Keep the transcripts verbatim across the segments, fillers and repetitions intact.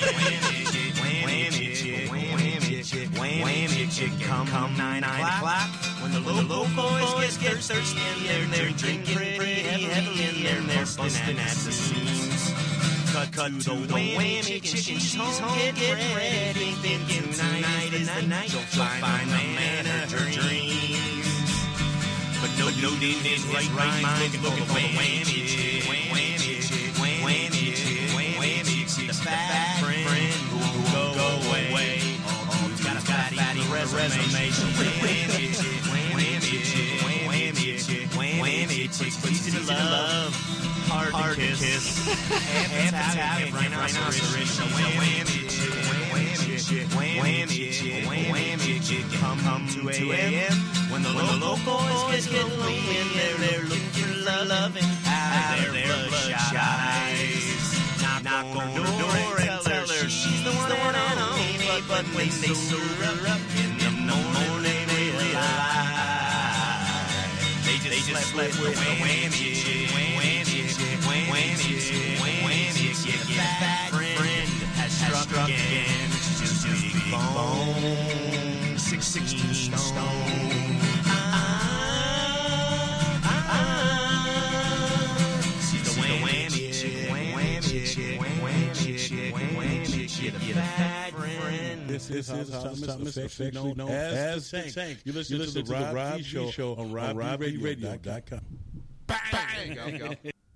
Come, come nine o'clock when the local boys get thirsty and they're drinking pretty heavily and they're busting at the seams. Cut, cut to the whammy chicken, she's home, get ready, thinking tonight is the night you'll find the man of her dreams. But no, no, in his right mind, looking for the whammy chick, whammy chick, whammy chick, whammy chick, the fat friend who won't go away. He's got a fatty resume, so whammy chick, whammy chick, whammy chick, whammy chick, easy to love, hard, hard to kiss, half Italian, rhinoceros, so whammy chick, whammy chick, whammy chick, whammy chick, come, come two a.m. when the local boys get lonely and they're, they're looking for love and out of their bloodshot eyes. Knock on her door and tell her she's the one and only, but when they serve her up in the morning they lie. They just slept with a whammy chick, whammy chick, whammy chick, whammy chick. The fat friend has struck again. She's just big bone, six sixteen stone. She's the whammy chick, whammy chick, whammy chick, whammy chick. The fat friend. This is how Thomas Thomas affectionately known as the Tank. You listen to the Rob V Show on rob v radio dot com. Bang! Go, go.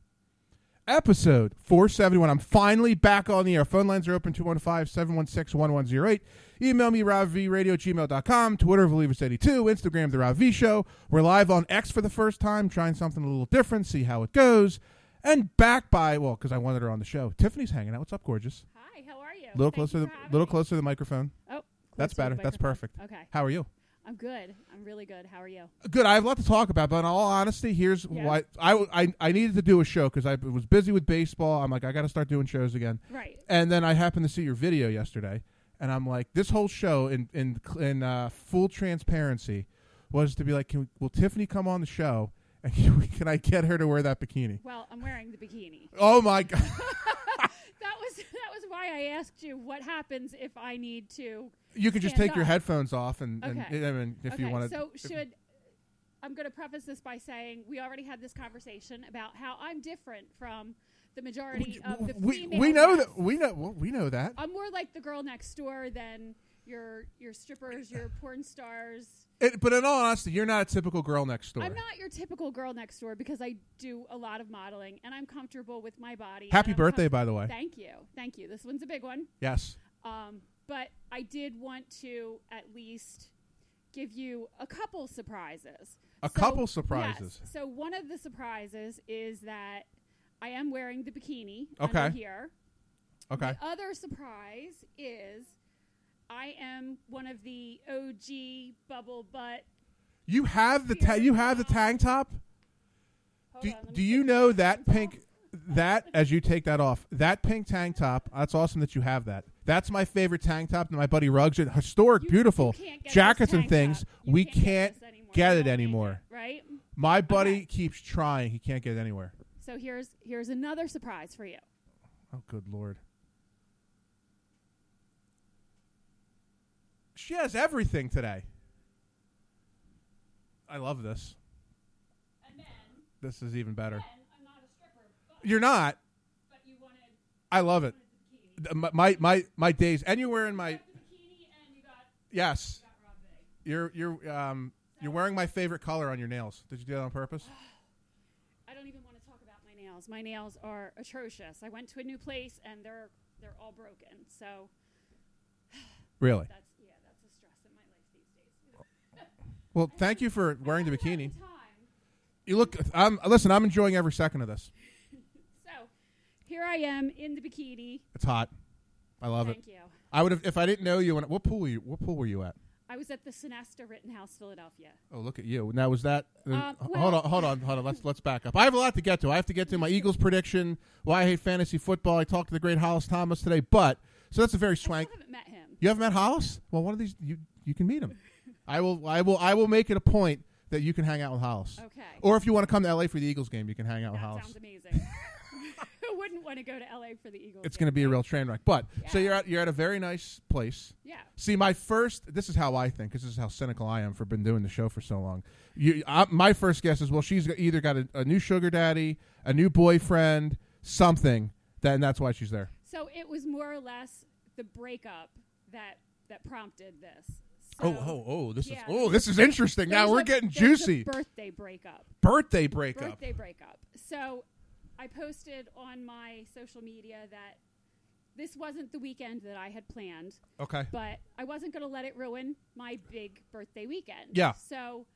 Episode four seventy-one. I'm finally back on the air. Phone lines are open, two one five, seven one six, one one zero eight. Email me, rob v radio at gmail dot com. Twitter, Valievus eighty-two. Instagram, The Rob V Show. We're live on X for the first time, trying something a little different, see how it goes. And back by, well, because I wanted her on the show, Tiffany's hanging out. What's up, gorgeous? Hi, how are you? Little Thank closer, you the, for having little me. closer to the microphone. Oh, That's closer better. to the That's microphone. perfect. Okay. How are you? I'm good. I'm really good. How are you? Good. I have a lot to talk about, but in all honesty, here's Yeah. why I, I I needed to do a show because I was busy with baseball. I'm like, I got to start doing shows again. Right. And then I happened to see your video yesterday, and I'm like, this whole show in in in uh, full transparency was to be like, can, will Tiffany come on the show, and can, we, can I get her to wear that bikini? Well, I'm wearing the bikini. Oh my God! That was that was why I asked you what happens if I need to. You could just stand take your up. headphones off, and, and Okay. I mean, if okay, you want to. so should I'm going to preface this by saying we already had this conversation about how I'm different from the majority of the we, female we know guests. that we know well, we know that. I'm more like the girl next door than your your strippers, your porn stars. It, but in all honesty, you're not a typical girl next door. I'm not your typical girl next door because I do a lot of modeling and I'm comfortable with my body. Happy and I'm birthday, comf- by the way. Thank you. Thank you. This one's a big one. Yes. Um, but I did want to at least give you a couple surprises. A So- couple surprises. Yes. So one of the surprises is that I am wearing the bikini Okay. under here. Okay. The other surprise is I am one of the O G bubble butt. You have the ta- you have the tank top. Hold Do, on, let me do you take know this that off. pink that as you take that off that pink tank top? That's awesome that you have that. That's my favorite tank top that my buddy Ruggs did. Historic, You- beautiful you can't get jackets this and tank things. top. You We can't get can't this anymore. get You it don't make anymore. it, right? My buddy Okay. keeps trying. He can't get it anywhere. So here's here's another surprise for you. Oh, good Lord. She has everything today. I love this. And then, This is even better. then I'm not a stripper, but, You're not. but you wanted, I love it. wanted the bikini. Th- My my my, my days, and you're wearing my You got the bikini and you got, yes. you got Rob V. You're you're um you're wearing my favorite color on your nails. Did you do that on purpose? I don't even want to talk about my nails. My nails are atrocious. I went to a new place and they're they're all broken. So Really? that's yeah, that's a stress in my life these days. Well, thank you for wearing the I haven't had bikini. the time. You look. I'm listen. I'm enjoying every second of this. So here I am in the bikini. It's hot. I love it. Thank you. I would have if I didn't know you. When, what pool were you? What pool were you at? I was at the Sonesta Rittenhouse, Philadelphia. Oh, look at you. Now was that? Uh, Um, h- well- hold on, hold on, hold on. Let's let's back up. I have a lot to get to. I have to get to my Eagles prediction. Why I hate fantasy football. I talked to the great Hollis Thomas today. But so that's a very I swank. still haven't met him. You haven't met Hollis? Well, one of these you you can meet him. I will I will I will make it a point that you can hang out with Hollis. Okay. Or if you want to come to L A for the Eagles game, you can hang out with That Hollis. sounds amazing. who wouldn't want to go to L A for the Eagles. It's going to be a real train wreck. But Yeah. so you're at you're at a very nice place. Yeah. See, my first. This is how I think. This is how cynical I am for been doing the show for so long. You, I, my first guess is, well, she's either got a, a new sugar daddy, a new boyfriend, something. That, and that's why she's there. So it was more or less the breakup that that prompted this. Oh, So oh, oh! This yeah, is oh, this is interesting. Now there's we're a- getting there's a juicy. birthday breakup. Birthday breakup. Birthday breakup. So I posted on my social media that this wasn't the weekend that I had planned, Okay. but I wasn't going to let it ruin my big birthday weekend. Yeah. So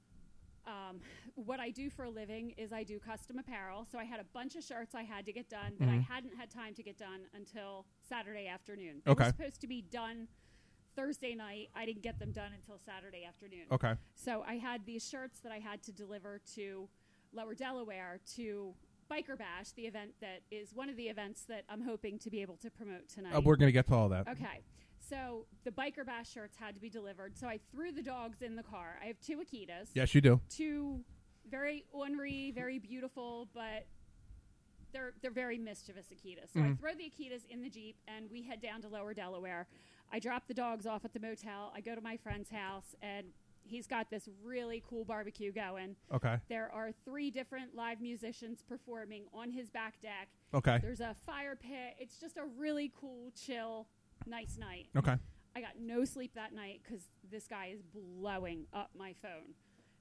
um, what I do for a living is I do custom apparel. So I had a bunch of shirts I had to get done that I Mhm. hadn't had time to get done until Saturday afternoon. They Okay. were supposed to be done Thursday night. I didn't get them done until Saturday afternoon. Okay. So I had these shirts that I had to deliver to Lower Delaware to Biker Bash, the event that is one of the events that I'm hoping to be able to promote tonight. Uh, we're going to get to all that. Okay. So the Biker Bash shirts had to be delivered. So I threw the dogs in the car. I have two Akitas. Yes, you do. Two very ornery, very beautiful, but they're they're very mischievous Akitas. So I Mhm. throw the Akitas in the Jeep and we head down to Lower Delaware. I drop the dogs off at the motel. I go to my friend's house and he's got this really cool barbecue going. Okay. There are three different live musicians performing on his back deck. Okay. There's a fire pit. It's just a really cool, chill, nice night. Okay. I got no sleep that night because this guy is blowing up my phone.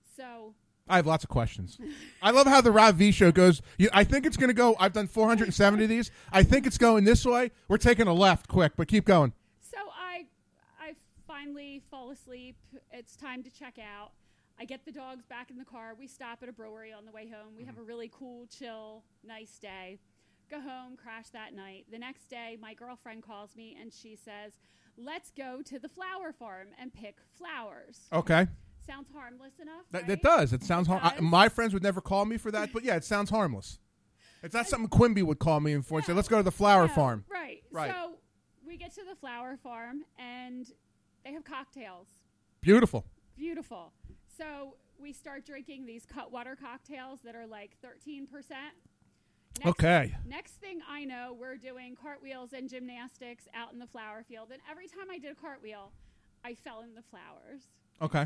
So I have lots of questions. I love how the Rob V show goes. You, I think it's going to go. I've done four hundred seventy of these. I think it's going this way. We're taking a left quick, but keep going. So I I finally fall asleep. It's time to check out. I get the dogs back in the car. We stop at a brewery on the way home. We have a really cool, chill, nice day. Go home, crash that night. The next day, my girlfriend calls me and she says, let's go to the flower farm and pick flowers. Okay. Sounds harmless enough, That, right? that does. It sounds. Har- I, does. my friends would never call me for that, but yeah, it sounds harmless. It's not something Quimby would call me and for and say, No. "Let's go to the flower No, farm." Right. Right. So we get to the flower farm and they have cocktails. Beautiful. Beautiful. So we start drinking these Cutwater cocktails that are like thirteen percent. Next, Okay. Next thing I know, we're doing cartwheels and gymnastics out in the flower field. And every time I did a cartwheel, I fell in the flowers. Okay.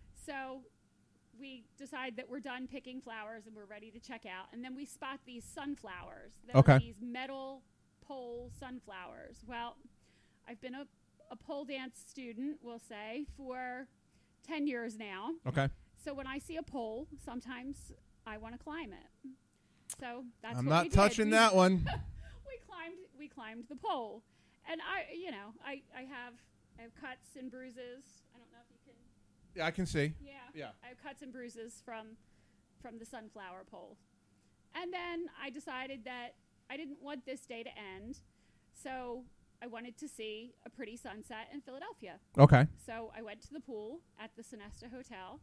So we decide that we're done picking flowers and we're ready to check out. And then we spot these sunflowers. That Okay. are these metal pole sunflowers. Well, I've been a, a pole dance student, we'll say, for ten years now. Okay. So when I see a pole, sometimes I want to climb it. So that's I'm what not we did. touching We- that one. we climbed we climbed the pole. And I you know, I, I have I have cuts and bruises. I don't know if you can Yeah, I can see. Yeah. Yeah. I have cuts and bruises from from the sunflower pole. And then I decided that I didn't want this day to end. So I wanted to see a pretty sunset in Philadelphia. Okay. So I went to the pool at the Sonesta Hotel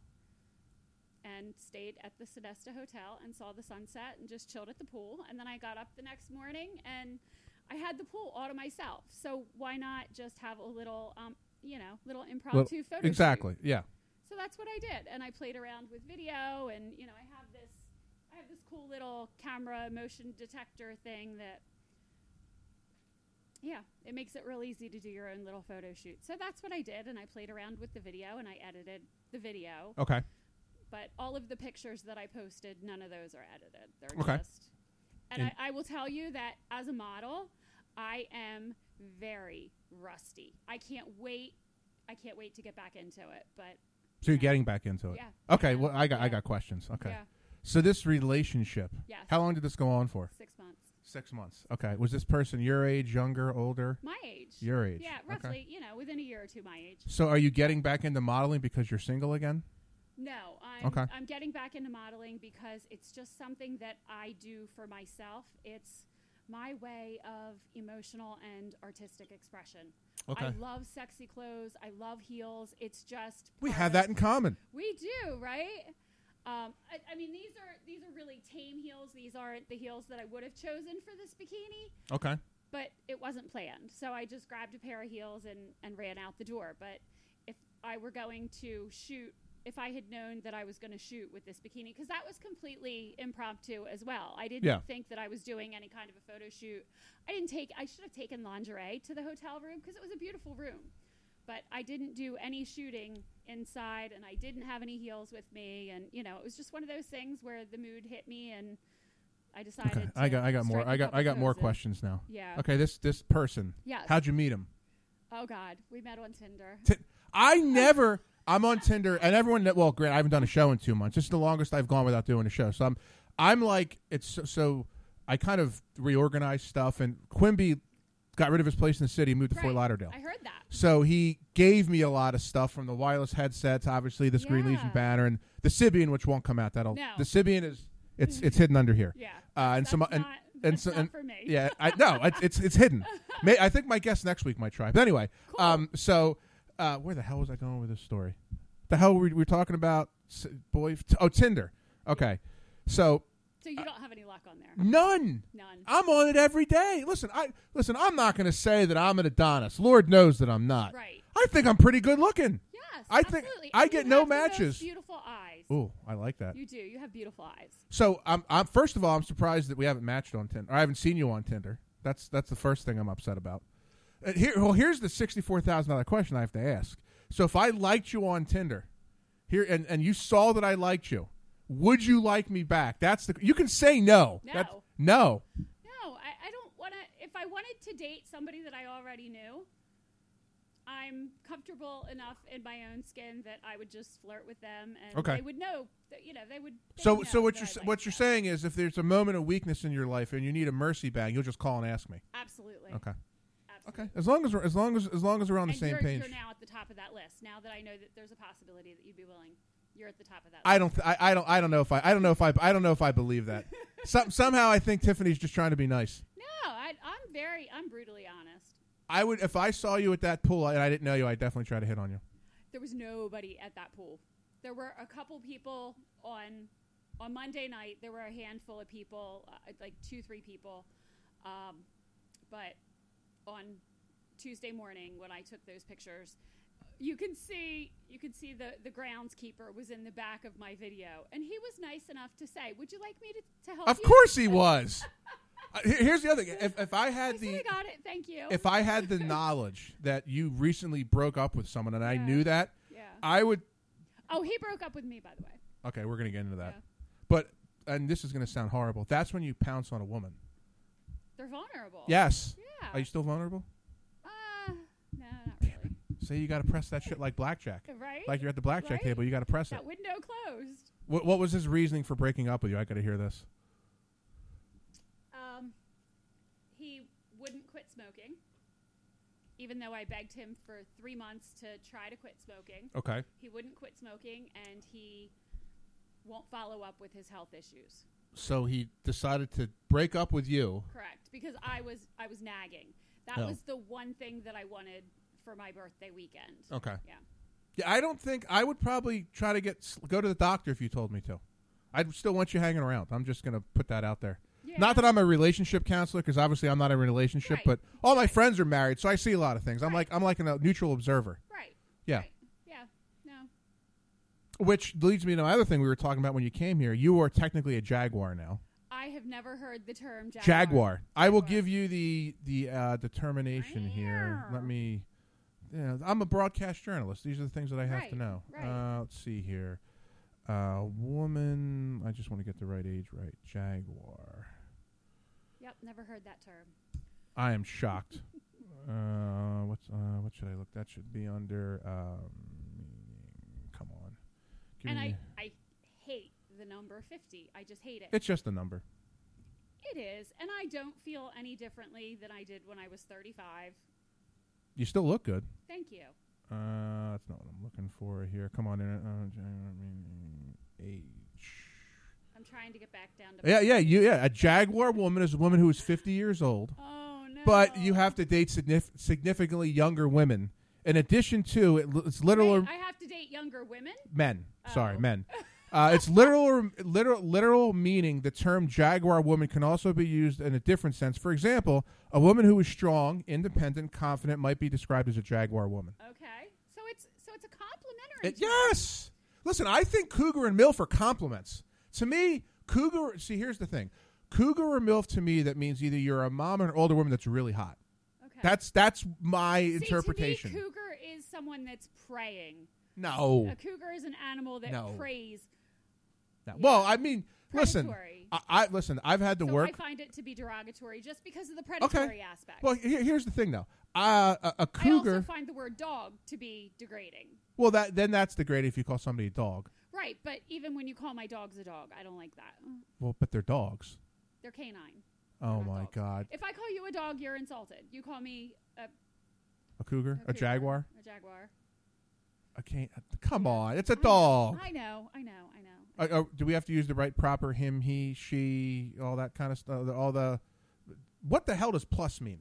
and stayed at the Sonesta Hotel and saw the sunset and just chilled at the pool. And then I got up the next morning and I had the pool all to myself. So why not just have a little, um, you know, little impromptu Well, photo shoot? exactly. Yeah. So that's what I did. And I played around with video and, you know, I have this, I have this cool little camera motion detector thing that, yeah, it makes it real easy to do your own little photo shoot. So that's what I did, and I played around with the video, and I edited the video. Okay. But all of the pictures that I posted, none of those are edited. They're Okay. just... And I, I will tell you that as a model, I am very rusty. I can't wait. I can't wait to get back into it, but... So you're you know, getting back into it. Yeah. Okay. Yeah. Well, I got I Yeah. got questions. Okay. Yeah. So this relationship. Yes. How long did this go on for? Six months. Six months. Okay. Was this person your age, younger, older? My age. Your age. Yeah, Okay. roughly, you know, within a year or two my age. So are you getting back into modeling because you're single again? No, I'm, Okay. I'm getting back into modeling because it's just something that I do for myself. It's my way of emotional and artistic expression. Okay. I love sexy clothes. I love heels. It's just We part have of- that in common. We do, right? Um, I, I mean, these are these are really tame heels. These aren't the heels that I would have chosen for this bikini, Okay. but it wasn't planned. So I just grabbed a pair of heels and, and ran out the door. But if I were going to shoot if I had known that I was going to shoot with this bikini, because that was completely impromptu as well. I didn't Yeah. think that I was doing any kind of a photo shoot. I didn't take, I should have taken lingerie to the hotel room because it was a beautiful room. But I didn't do any shooting inside, and I didn't have any heels with me. And, you know, it was just one of those things where the mood hit me, and I decided Okay, to I got I got more strike a I got couple I got more poses. questions now. Yeah. Okay, this this person. Yes. How'd you meet him? Oh, God. We met on Tinder. Ti- I never. I'm on Tinder, and everyone. That, well, great. I haven't done a show in two months. This is the longest I've gone without doing a show. So I'm, I'm like, it's so, so. I kind of reorganized stuff, and Quimby got rid of his place in the city, moved to Fort Right. Lauderdale. I heard that. So he gave me a lot of stuff from the wireless headsets, obviously this Green Legion Yeah. banner, and the Sybian, which won't come out. That'll No. the Sybian is it's it's hidden under here. Yeah. Uh, and That's some not, and that's and so not and, for me. yeah, I no, it's it's it's hidden. May, I think my guest next week might try. But anyway, Cool. um, so uh, where the hell was I going with this story? The hell were we, we talking about? S- Boy, t- oh Tinder. Okay, so So you don't have any luck on there? none. None. I'm on it every day. Listen, I listen. I'm not going to say that I'm an Adonis. Lord knows that I'm not. Right. I think I'm pretty good looking. Yes, I think absolutely. I And get you no have the most matches. beautiful eyes. Ooh, I like that. You do. You have beautiful eyes. So, I'm, I'm first of all, I'm surprised that we haven't matched on Tinder. Or I haven't seen you on Tinder. That's that's the first thing I'm upset about. Uh, here, well, here's the sixty-four thousand dollar question I have to ask. So, if I liked you on Tinder, here, and, and you saw that I liked you, would you like me back? That's the. You can say no. No. That's, no. No, I, I don't want to. If I wanted to date somebody that I already knew, I'm comfortable enough in my own skin that I would just flirt with them, and Okay. they would know. That, you know, they would. they So, would so know what that you're I s- liked what you're them. saying is, if there's a moment of weakness in your life and you need a mercy bag, you'll just call and ask me. Absolutely. Okay. Absolutely. Okay. As long as we're, as long as as long as we're on the And same you're, page. you're now at the top of that list. Now that I know that there's a possibility that you'd be willing, you're at the top of that. I list. don't. Th- I, I don't. I don't know if I. I don't know if I. I don't know if I believe that. Some, somehow I think Tiffany's just trying to be nice. No, I, I'm very. I'm brutally honest. I would if I saw you at that pool and I didn't know you. I'd definitely try to hit on you. There was nobody at that pool. There were a couple people on on Monday night. There were a handful of people, uh, like two, three people. Um, but on Tuesday morning, when I took those pictures, you can see you can see the the groundskeeper was in the back of my video, and he was nice enough to say, "Would you like me to, to help Of you?" course he was. Uh, here- here's the other thing. If if I I had said, the "I got it. Thank you." if I had the knowledge that you recently broke up with someone and I Yeah. knew that, yeah. I would. Oh, he broke up with me, by the way. Okay, we're gonna get into that. Yeah. But and this is gonna sound horrible. That's when you pounce on a woman. They're vulnerable. Yes. Yeah. Are you still vulnerable? Uh, no, not really. Say you got to press that shit like blackjack. Right? Like you're at the blackjack Right? table, you got to press it. That window closed. What, what was his reasoning for breaking up with you? I got to hear this. Um, he wouldn't quit smoking, even though I begged him for three months to try to quit smoking. Okay. He wouldn't quit smoking, and he won't follow up with his health issues. So he decided to break up with you. Correct, because I was I was nagging. That Oh. was the one thing that I wanted for my birthday weekend. Okay. Yeah. Yeah, I don't think I would probably try to get s- go to the doctor if you told me to. I'd still want you hanging around. I'm just going to put that out there. Yeah. Not that I'm a relationship counselor, because obviously I'm not in a relationship, Right. but all my friends are married, so I see a lot of things. I'm Right. like I'm like a neutral observer. Right. Yeah. Right. Yeah. No. Which leads me to another thing we were talking about when you came here. You are technically a Jaguar now. I have never heard the term Jaguar. Jaguar. I will Jaguar. give you the the uh, determination here. Let me. Yeah, I'm a broadcast journalist. These are the things that I have to Right, know. right. Uh, let's see here. Uh, woman. I just want to get the right age right. Jaguar. Yep. Never heard that term. I am shocked. uh, what's uh, what should I look? That should be under. Um, come on. Give And me- I, I hate the number fifty. I just hate it. It's just a number. It is. And I don't feel any differently than I did when I was thirty-five. You still look good. Thank you. Uh, that's not what I'm looking for here. Come on in. Uh, ja- age. I'm trying to get back down to. Yeah, yeah, you, yeah. A Jaguar woman is a woman who is fifty years old, Oh, no. but you have to date signif- significantly younger women. In addition to, it, it's literal Wait, I have to date younger women? men. Sorry, Oh. men. Uh, it's literal, literal, literal meaning. The term Jaguar woman can also be used in a different sense. For example, a woman who is strong, independent, confident might be described as a Jaguar woman. Okay. So it's so it's a complimentary It, term. yes. Listen, I think cougar and MILF are compliments. To me, cougar, see, here's the thing. Cougar or MILF to me, that means either you're a mom or an older woman that's really hot. Okay. That's that's my See, interpretation. To me, cougar is someone that's preying. No. A cougar is an animal that No. preys. no. Yeah. Well, I mean, listen. Predatory. I, I listen. I've had to so work. I find it to be derogatory just because of the predatory aspect. Well, here, here's the thing, though. Uh, a, a I cougar. also find the word dog to be degrading. Well, that then that's degrading if you call somebody a dog. Right, but even when you call my dogs a dog, I don't like that. Well, but they're dogs. They're canine. Oh not my dogs. God. If I call you a dog, you're insulted. You call me a, A cougar, a a, cougar, jaguar. a jaguar. I can't. Come on, it's a I know, dog. I know, I know, I know. Uh, uh, do we have to use the right proper him, he, she, all that kind of stuff? All the. What the hell does plus mean?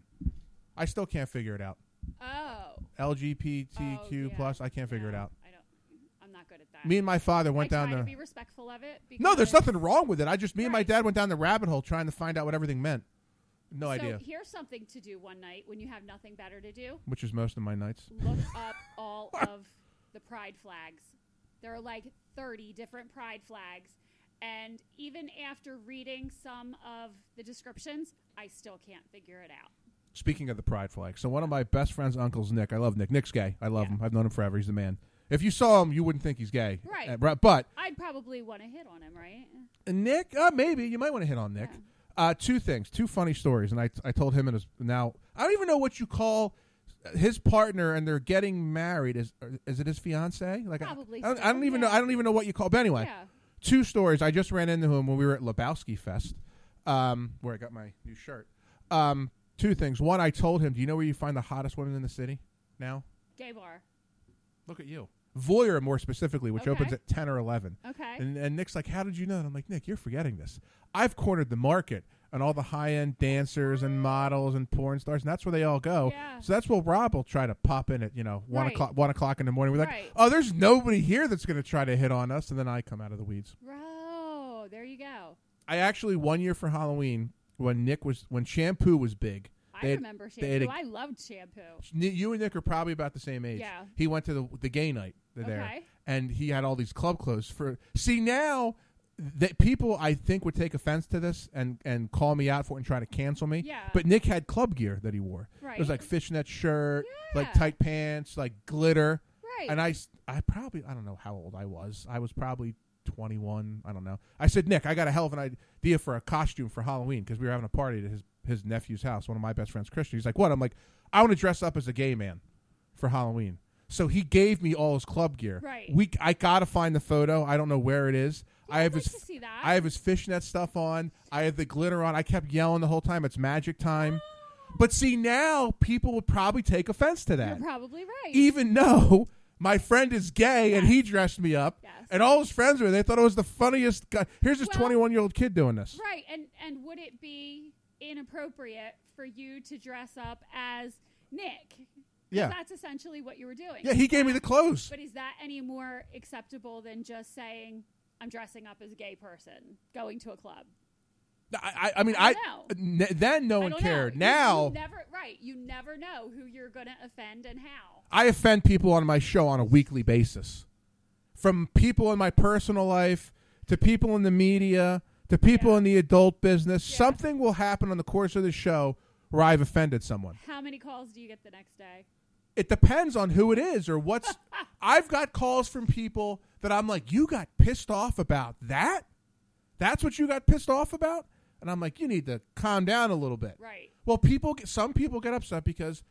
I still can't figure it out. Oh. L G B T Q Oh, yeah. plus. I can't figure it No, out. I don't. I'm not good at that. Me and my father went I down try the. to be respectful of it. No, there's because- nothing wrong with it. I just me and my Right. dad went down the rabbit hole trying to find out what everything meant. No so idea. Here's something to do one night when you have nothing better to do. Which is most of my nights. Look up all of the pride flags. There are like thirty different pride flags. And even after reading some of the descriptions, I still can't figure it out. Speaking of the pride flag, so one of my best friend's uncles, Nick. I love Nick. Nick's gay. I love Yeah. him. I've known him forever. He's the man. If you saw him, you wouldn't think he's gay. Right. Uh, right, but I'd probably want to hit on him, right? Nick, uh, maybe you might want to hit on Nick. Yeah. Uh, two things, two funny stories, and I I told him and his now I don't even know what you call his partner, and they're getting married. Is is it his fiance? Like Probably I, I, don't, so, I don't even yeah. know. I don't even know what you call. But anyway, Yeah. two stories. I just ran into him when we were at Lebowski Fest, um, where I got my new shirt. Um, two things. One, I told him, do you know where you find the hottest women in the city now? Gay bar. Look at you. Voyeur, more specifically, which Okay. opens at ten or eleven. Okay. And, and Nick's like, how did you know? And I'm like, Nick, you're forgetting this. I've cornered the market and all the high-end dancers and models and porn stars, and that's where they all go. Yeah. So that's where Rob will try to pop in at, you know, one Right. o'clock one o'clock in the morning. We're like, Right. oh, there's nobody here that's going to try to hit on us, and then I come out of the weeds. Bro, there you go. I actually, one year for Halloween, when Nick was, when shampoo was big, I they had- remember they had shampoo. a- I loved shampoo. N- you and Nick are probably about the same age. Yeah. He went to the the gay night there, Okay. and he had all these club clothes for. See now, that people I think would take offense to this and and call me out for it and try to cancel me. Yeah. But Nick had club gear that he wore. It was Right. like fishnet shirt, like Yeah. tight pants, like glitter. Right. And I s- I probably I don't know how old I was. I was probably twenty-one. I don't know. I said, Nick, I got a hell of an idea for a costume for Halloween because we were having a party at his his nephew's house. One of my best friends, Christian. He's like, what? I'm like, I want to dress up as a gay man for Halloween. So he gave me all his club gear. Right. We I gotta find the photo. I don't know where it is. Yeah, I I'd have like his to see that. I have his fishnet stuff on. I have the glitter on. I kept yelling the whole time. It's magic time. But see, now people would probably take offense to that, You're probably right. even though my friend is gay and he dressed me up, Yes. and all his friends were. They thought it was the funniest guy. Here's this Well- twenty-one-year-old kid doing this. Right, and and would it be inappropriate for you to dress up as Nick? 'Cause Yeah. that's essentially what you were doing. Yeah, he gave me the clothes. But is that any more acceptable than just saying I'm dressing up as a gay person going to a club? I, I, I mean, I I, don't n- then no I one don't cared. know. You- Now you never right. You never know who you're going to offend and how. I offend people on my show on a weekly basis, from people in my personal life to people in the media to people Yeah. in the adult business. Yeah. Something will happen on the course of the show where I've offended someone. How many calls do you get the next day? It depends on who it is or what's. I've got calls from people that I'm like, you got pissed off about that? That's what you got pissed off about? And I'm like, you need to calm down a little bit. Right. Well, people, get, some people get upset because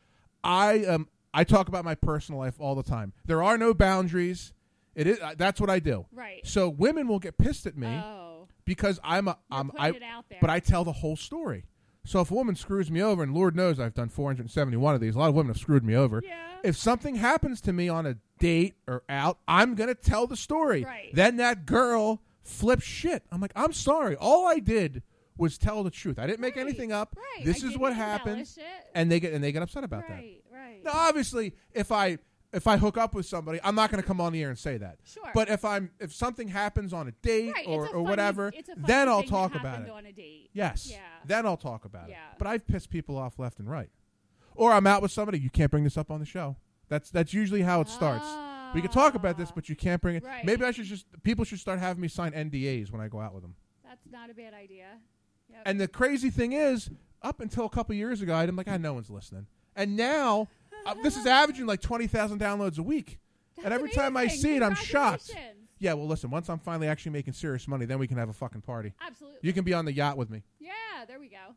I um I talk about my personal life all the time. There are no boundaries. It is uh, that's what I do. Right. So women will get pissed at me Oh. because I'm a You're I'm putting I it out there. but I tell the whole story. So if a woman screws me over, and Lord knows I've done four hundred seventy-one of these, a lot of women have screwed me over. Yeah. If something happens to me on a date or out, I'm going to tell the story. Right. Then that girl flips shit. I'm like, I'm sorry. All I did was tell the truth. I didn't make Right. anything up. Right. This I is didn't what happened. embellish it. And they get and they get upset about that. Right. Right. Now, obviously, if I if I hook up with somebody, I'm not going to come on the air and say that. Sure. But if I'm if something happens on a date Right, or, it's a or funny- whatever, it's a funny then I'll thing talk that about happened it. on a date. Yes. Yeah. Then I'll talk about Yeah. it. But I've pissed people off left and right. Or I'm out with somebody. You can't bring this up on the show. That's that's usually how it starts. We could talk about this, but you can't bring it. Right. Maybe I should just people should start having me sign N D As when I go out with them. That's not a bad idea. Yep. And the crazy thing is, up until a couple years ago, I'm like, ah, no one's listening. And now, uh, this is averaging like twenty thousand downloads a week. That's and every time I amazing. see it, I'm shocked. Congratulations. Yeah, well, listen, once I'm finally actually making serious money, then we can have a fucking party. Absolutely. You can be on the yacht with me. Yeah, there we go.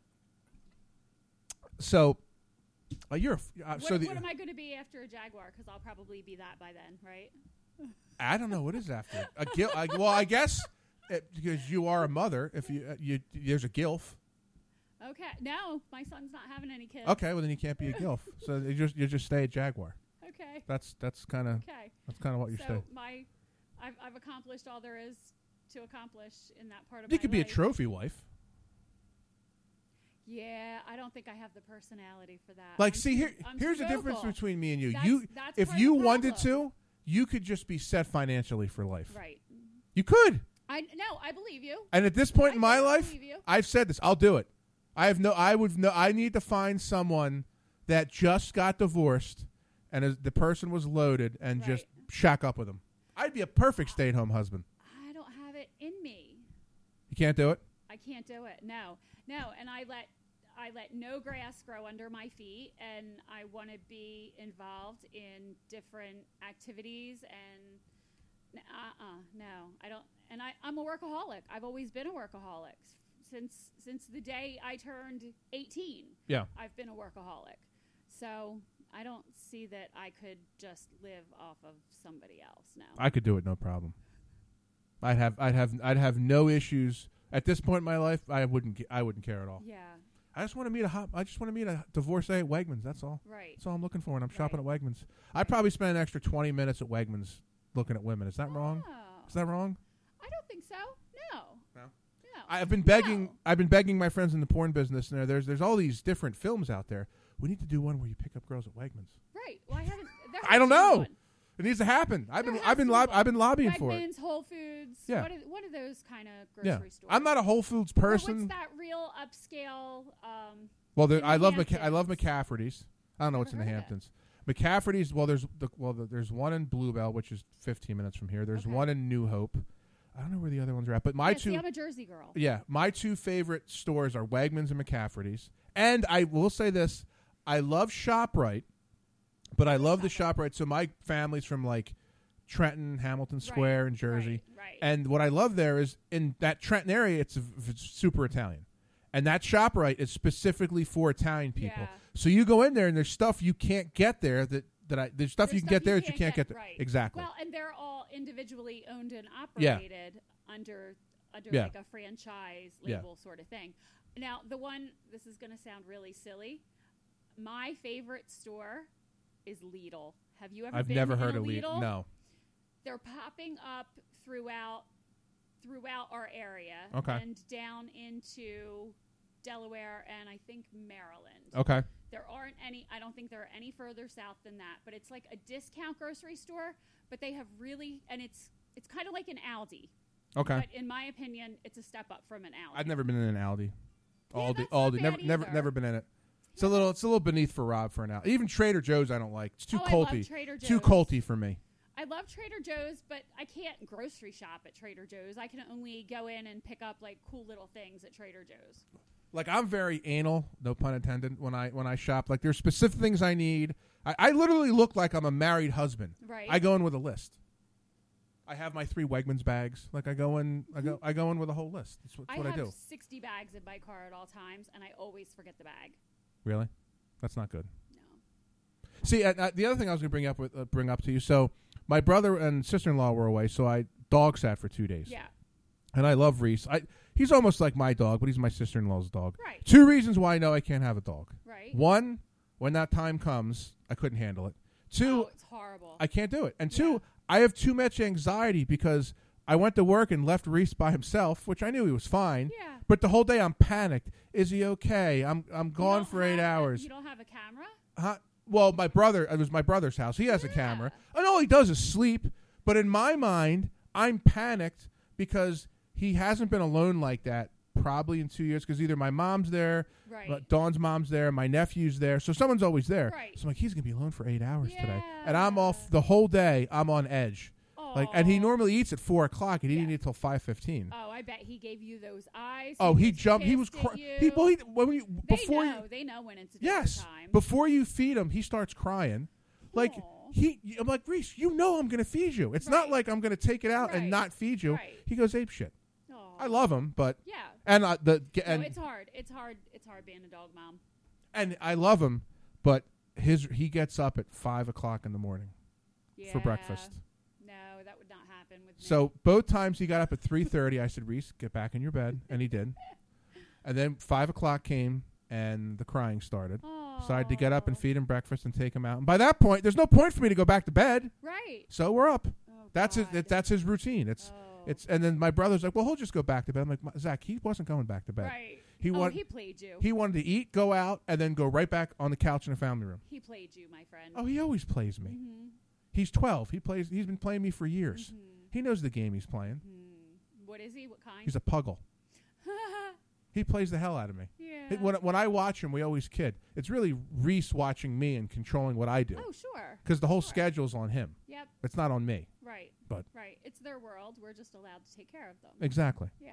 So, uh, you're a f- uh, What, so the, what am I going to be after a Jaguar? Because I'll probably be that by then, right? I don't know what is after a gil. I, well, I guess it, because you are a mother. If you uh, you there's a gilf. Okay. No, my son's not having any kids. Okay, well then you can't be a gilf. So you just you just stay at Jaguar. Okay. That's that's kind of Okay. that's kind of what you so stay. my, I've I've accomplished all there is to accomplish in that part of You my could be a life. trophy wife. Yeah, I don't think I have the personality for that. Like, I'm see too- here, I'm here's too the difference vocal. between me and you. That's- you, that's if part of you the wanted problem. to, you could just be set financially for life. Right. You could. I no, I believe you. And at this point I in my do life, believe you. I've said this. I'll do it. I have no. I would. No. I need to find someone that just got divorced, and is, the person was loaded, and Right. just shack up with him. I'd be a perfect stay-at-home husband. I don't have it in me. You can't do it. I can't do it. No, no, and I let I let no grass grow under my feet, and I want to be involved in different activities. And uh, uh no, I don't. And I, I'm a workaholic. I've always been a workaholic since since the day I turned eighteen. Yeah. I've been a workaholic. So I don't see that I could just live off of somebody else. No. I could do it, no problem. I'd have. I'd have. I'd have no issues at this point in my life. I wouldn't. I wouldn't care at all. Yeah. I just want to meet a hot. I just want to meet a divorcee at Wegmans. That's all. Right. That's all I'm looking for when I'm Right. shopping at Wegmans. I'd probably spend an extra twenty minutes at Wegmans looking at women. Is that wrong? Oh. Is that wrong? I don't think so. No. No? No. I've been begging. No. I've been begging my friends in the porn business. And there's there's all these different films out there. We need to do one where you pick up girls at Wegmans. Right. Well, I haven't. There I don't has to be know. one. It needs to happen. I've There been has I've been to be lob- one. I've been lobbying for it. Wegmans, Whole Foods. Yeah. What are, what are those kind of Yeah. grocery stores? I'm not a Whole Foods Or person. what's that real upscale? Um, Well, there, in I the love McCa- I love Hamptons? McCafferty's. I don't know what's in the Never heard of Hamptons. McCafferty's. Well, there's the, well the, there's one in Bluebell, which is fifteen minutes from here. There's Okay. one in New Hope. I don't know where the other ones are at, but my yeah, two see, I'm a Jersey girl. yeah my two favorite stores are Wegmans and McCafferty's. And I will say this: I love ShopRite, but I love the ShopRite. So my family's from like Trenton, Hamilton Square, Right, in Jersey. Right. right. And what I love there is in that Trenton area, it's, it's super Italian. And that ShopRite is specifically for Italian people. Yeah. So you go in there and there's stuff you can't get there that, that I there's stuff There's you can get there that you can't get, there. Right. Exactly. Well, and they're all individually owned and Yeah. operated under under Yeah. like a franchise Yeah. label sort of thing. Now, the one this is going to sound really silly. My favorite store is Lidl. Have you ever I've been never in heard a of Lidl. Lidl? No. They're popping up throughout throughout our area Okay. and down into Delaware and I think Maryland. Okay. There aren't any, I don't think there are any further south than that, but it's like a discount grocery store, but they have really, and it's it's kind of like an Aldi. Okay. But in my opinion, it's a step up from an Aldi. I've never been in an Aldi. Yeah, Aldi. that's not Aldi. bad Never never either. never been in it. It's a little it's a little beneath for Rob for an Aldi. Even Trader Joe's I don't like. It's too Oh, I love culty. Trader Too Joe's. culty for me. I love Trader Joe's, but I can't grocery shop at Trader Joe's. I can only go in and pick up like cool little things at Trader Joe's. Like I'm very anal, no pun intended, when I when I shop. Like there's specific things I need. I, I literally look like I'm a married husband. Right. I go in with a list. I have my three Wegmans bags. Like I go in, I go, I go in with a whole list. That's what, that's I what I have do. sixty bags in my car at all times, and I always forget the bag. Really, that's not good. No. See, uh, uh, the other thing I was going to bring up with uh, bring up to you. So my brother and sister-in-law were away, so I dog sat for two days. Yeah. And I love Reese. I he's almost like my dog, but he's my sister-in-law's dog. Right. Two reasons why I know I can't have a dog. Right. One, when that time comes, I couldn't handle it. Two, Oh, it's horrible. I can't do it. And Yeah. two, I have too much anxiety because I went to work and left Reese by himself, which I knew he was fine. Yeah. But the whole day I'm panicked. Is he okay? I'm I'm You gone don't for eight have a- hours. You don't have a camera? Huh? Well, my brother, it was my brother's house. He has a Yeah. camera. And all he does is sleep. But in my mind, I'm panicked because he hasn't been alone like that probably in two years because either my mom's there, Right. uh, Dawn's mom's there, my nephew's there, so someone's always there. Right. So I'm like, he's gonna be alone for eight hours today, Yeah. and I'm off the whole day. I'm on edge. Like, and he Aw. normally eats at four o'clock, and he didn't Yeah. eat till five fifteen. Oh, I bet he gave you those eyes. Oh, he was jumped. He was pissed at crying. you. He, well, he, when we, They before know. you, They know when it's a dinner yes, time. before you feed him, he starts crying. Like Aw. he, I'm like, Reese, you know I'm going to feed you. It's not Right. like I'm going to take it out Right. and not feed you. Right. He goes ape shit. Aw. I love him, but Yeah. and uh, the and no, it's hard. It's hard. It's hard being a dog mom. and I love him, but his he gets up at five o'clock in the morning Yeah. for breakfast. No, that would not happen with me. So both times he got up at three thirty, I said, Reese, get back in your bed, and he did. And then five o'clock came, and the crying started. So I had to get up and Aw. feed him breakfast and take him out. And by that point, there's no point for me to go back to bed. Right. So we're up. Oh, That's his. God. It, that's his routine. It's Oh. it's. And then my brother's like, well, he'll just go back to bed. I'm like, Zach, he wasn't going back to bed. Right. He oh, want- he played you. He wanted to eat, go out, and then go right back on the couch in the family room. He played you, my friend. Oh, he always plays me. Mm-hmm. He's twelve. He plays. He's been playing me for years. Mm-hmm. He knows the game he's playing. Hmm. What is he? What kind? He's a puggle. He plays the hell out of me. yeah. It- When, when I watch him, we always kid. It's really Reese watching me and controlling what I do. oh, sure. Because the whole Sure. schedule's on him. Yep. It's not on me. Right. But- right. It's their world. We're just allowed to take care of them. Exactly. Yeah.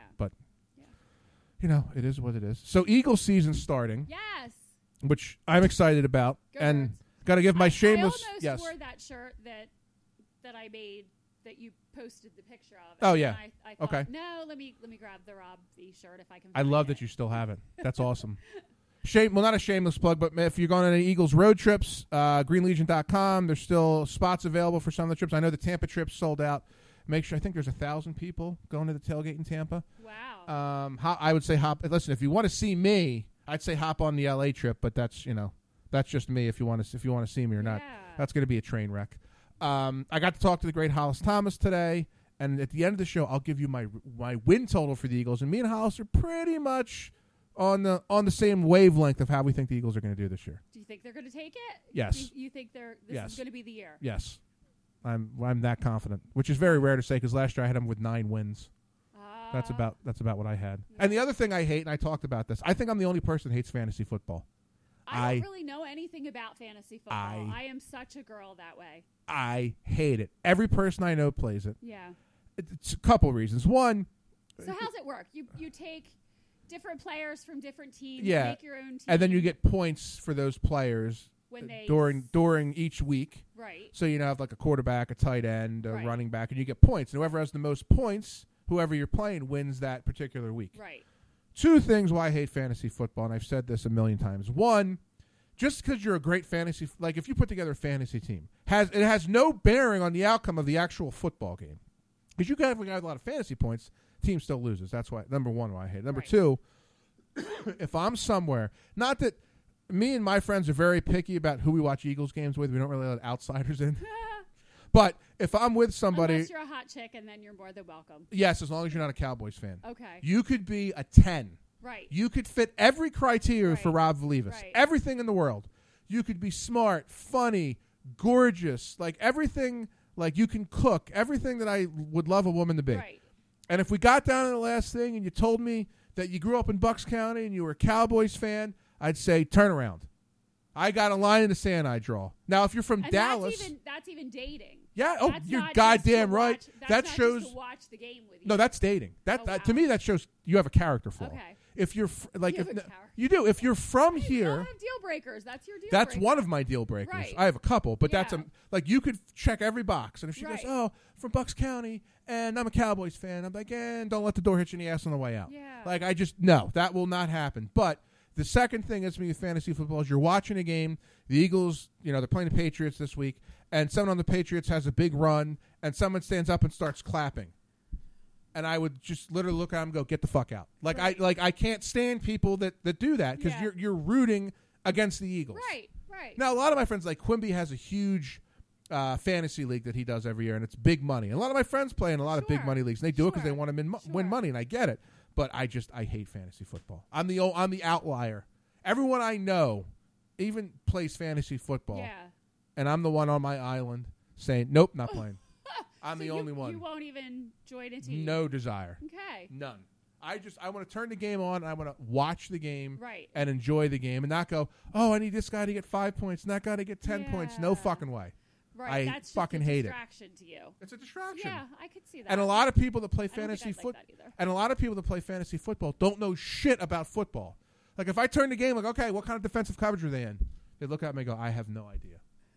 You know, it is what it is. So Eagle season starting, Yes. which I'm excited about. Go and Birds. got to give my I, shameless... I almost yes. wore that shirt that that I made that you posted the picture of. Oh, and yeah. I, I thought, Okay. No, let me let me grab the Rob V shirt if I can. I find love it. that you still have it. That's awesome. Shame, well, not a shameless plug, but if you're going on any Eagles road trips, uh, green legion dot com, there's still spots available for some of the trips. I know the Tampa trip's sold out. Make sure, I think there's a thousand people going to the tailgate in Tampa. Wow. Um, ho- I would say hop. Listen, if you want to see me, I'd say hop on the L A trip, but that's you know, that's just me. If you want to, if you want to see me or not, Yeah. that's going to be a train wreck. Um, I got to talk to the great Hollis Thomas today, and at the end of the show, I'll give you my my win total for the Eagles. And me and Hollis are pretty much on the on the same wavelength of how we think the Eagles are going to do this year. Do you think they're going to take it? Yes. You, you think they're this Yes. is going to be the year? Yes, I'm I'm that confident, which is very rare to say because last year I had them with nine wins. Uh, That's about that's about what I had. And the other thing I hate, and I talked about this, I think I'm the only person who hates fantasy football. I I- don't really know anything about fantasy football. I- I am such a girl that way. I hate it. Every person I know plays it. Yeah. It's a couple reasons. One, So how's it work? You you take different players from different teams, Yeah. make your own team, and then you get points for those players when they during during each week. right. So you know, have like a quarterback, a tight end, a Right. running back, and you get points. And whoever has the most points, whoever you're playing, wins that particular week. Right. Two things why I hate fantasy football, and I've said this a million times. One, just because you're a great fantasy, like if you put together a fantasy team, has it has no bearing on the outcome of the actual football game. Because you can have a lot of fantasy points, team still loses. That's why number one why I hate it. Number Right. two, if I'm somewhere, not that me and my friends are very picky about who we watch Eagles games with. We don't really let outsiders in. But if I'm with somebody, Unless you're a hot chick, and then you're more than welcome. yes, as long as you're not a Cowboys fan, Okay. you could be a ten. Right. You could fit every criteria for Right. Rob Vlivas. Right. Everything in the world. You could be smart, funny, gorgeous, like everything, like you can cook, everything that I would love a woman to be. Right. And if we got down to the last thing and you told me that you grew up in Bucks County and you were a Cowboys fan, I'd say turn around. I got a line in the sand I draw. Now, if you're from And Dallas, That's even, that's even dating. yeah, oh, That's you're not just goddamn to right. watch- that's That not shows just to watch the game with you. no, that's dating. That, Oh, that to wow. me that shows you have a character flaw. Okay. If you're fr- like You if have a n- character. you do, if you're from You here, don't have deal breakers. That's your deal that's breaker. one of my deal breakers. Right. I have a couple, but that's Yeah. a like you could check every box. And if she Right. goes, "Oh, from Bucks County," and I'm a Cowboys fan, I'm like, "And don't let the door hit you in the ass on the way out." Yeah. Like I just no, that will not happen. But the second thing that's me with fantasy football is you're watching a game. The Eagles, you know, they're playing the Patriots this week, and someone on the Patriots has a big run, and someone stands up and starts clapping. And I would just literally look at him and go, get the fuck out. Like Right. I like I can't stand people that, that do that because Yeah. you're you're rooting against the Eagles. Right. Right. Now a lot of my friends, like Quimby has a huge uh, fantasy league that he does every year, and it's big money. And a lot of my friends play in a lot of big Sure. money leagues, and they do it because they Sure. want to win, mo- Sure. win money, and I get it. But I just I hate fantasy football. I'm the o- I'm the outlier. Everyone I know even plays fantasy football, Yeah. and I'm the one on my island saying, nope, not playing. I'm So the you- only one. You won't even join a team. No desire. Okay. None. I just I want to turn the game on. And I want to watch the game Right. and enjoy the game, and not go, oh, I need this guy to get five points and that guy to get ten Yeah. points. No fucking way. Right. I That's fucking just a hate it. distraction to you. It's a distraction. Yeah, I could see that. And a lot of people that play I don't think fantasy I'd like foot that either. and a lot of people that play fantasy football don't know shit about football. Like if I turn the game, like, okay, what kind of defensive coverage are they in? They look at me and go, I have no idea.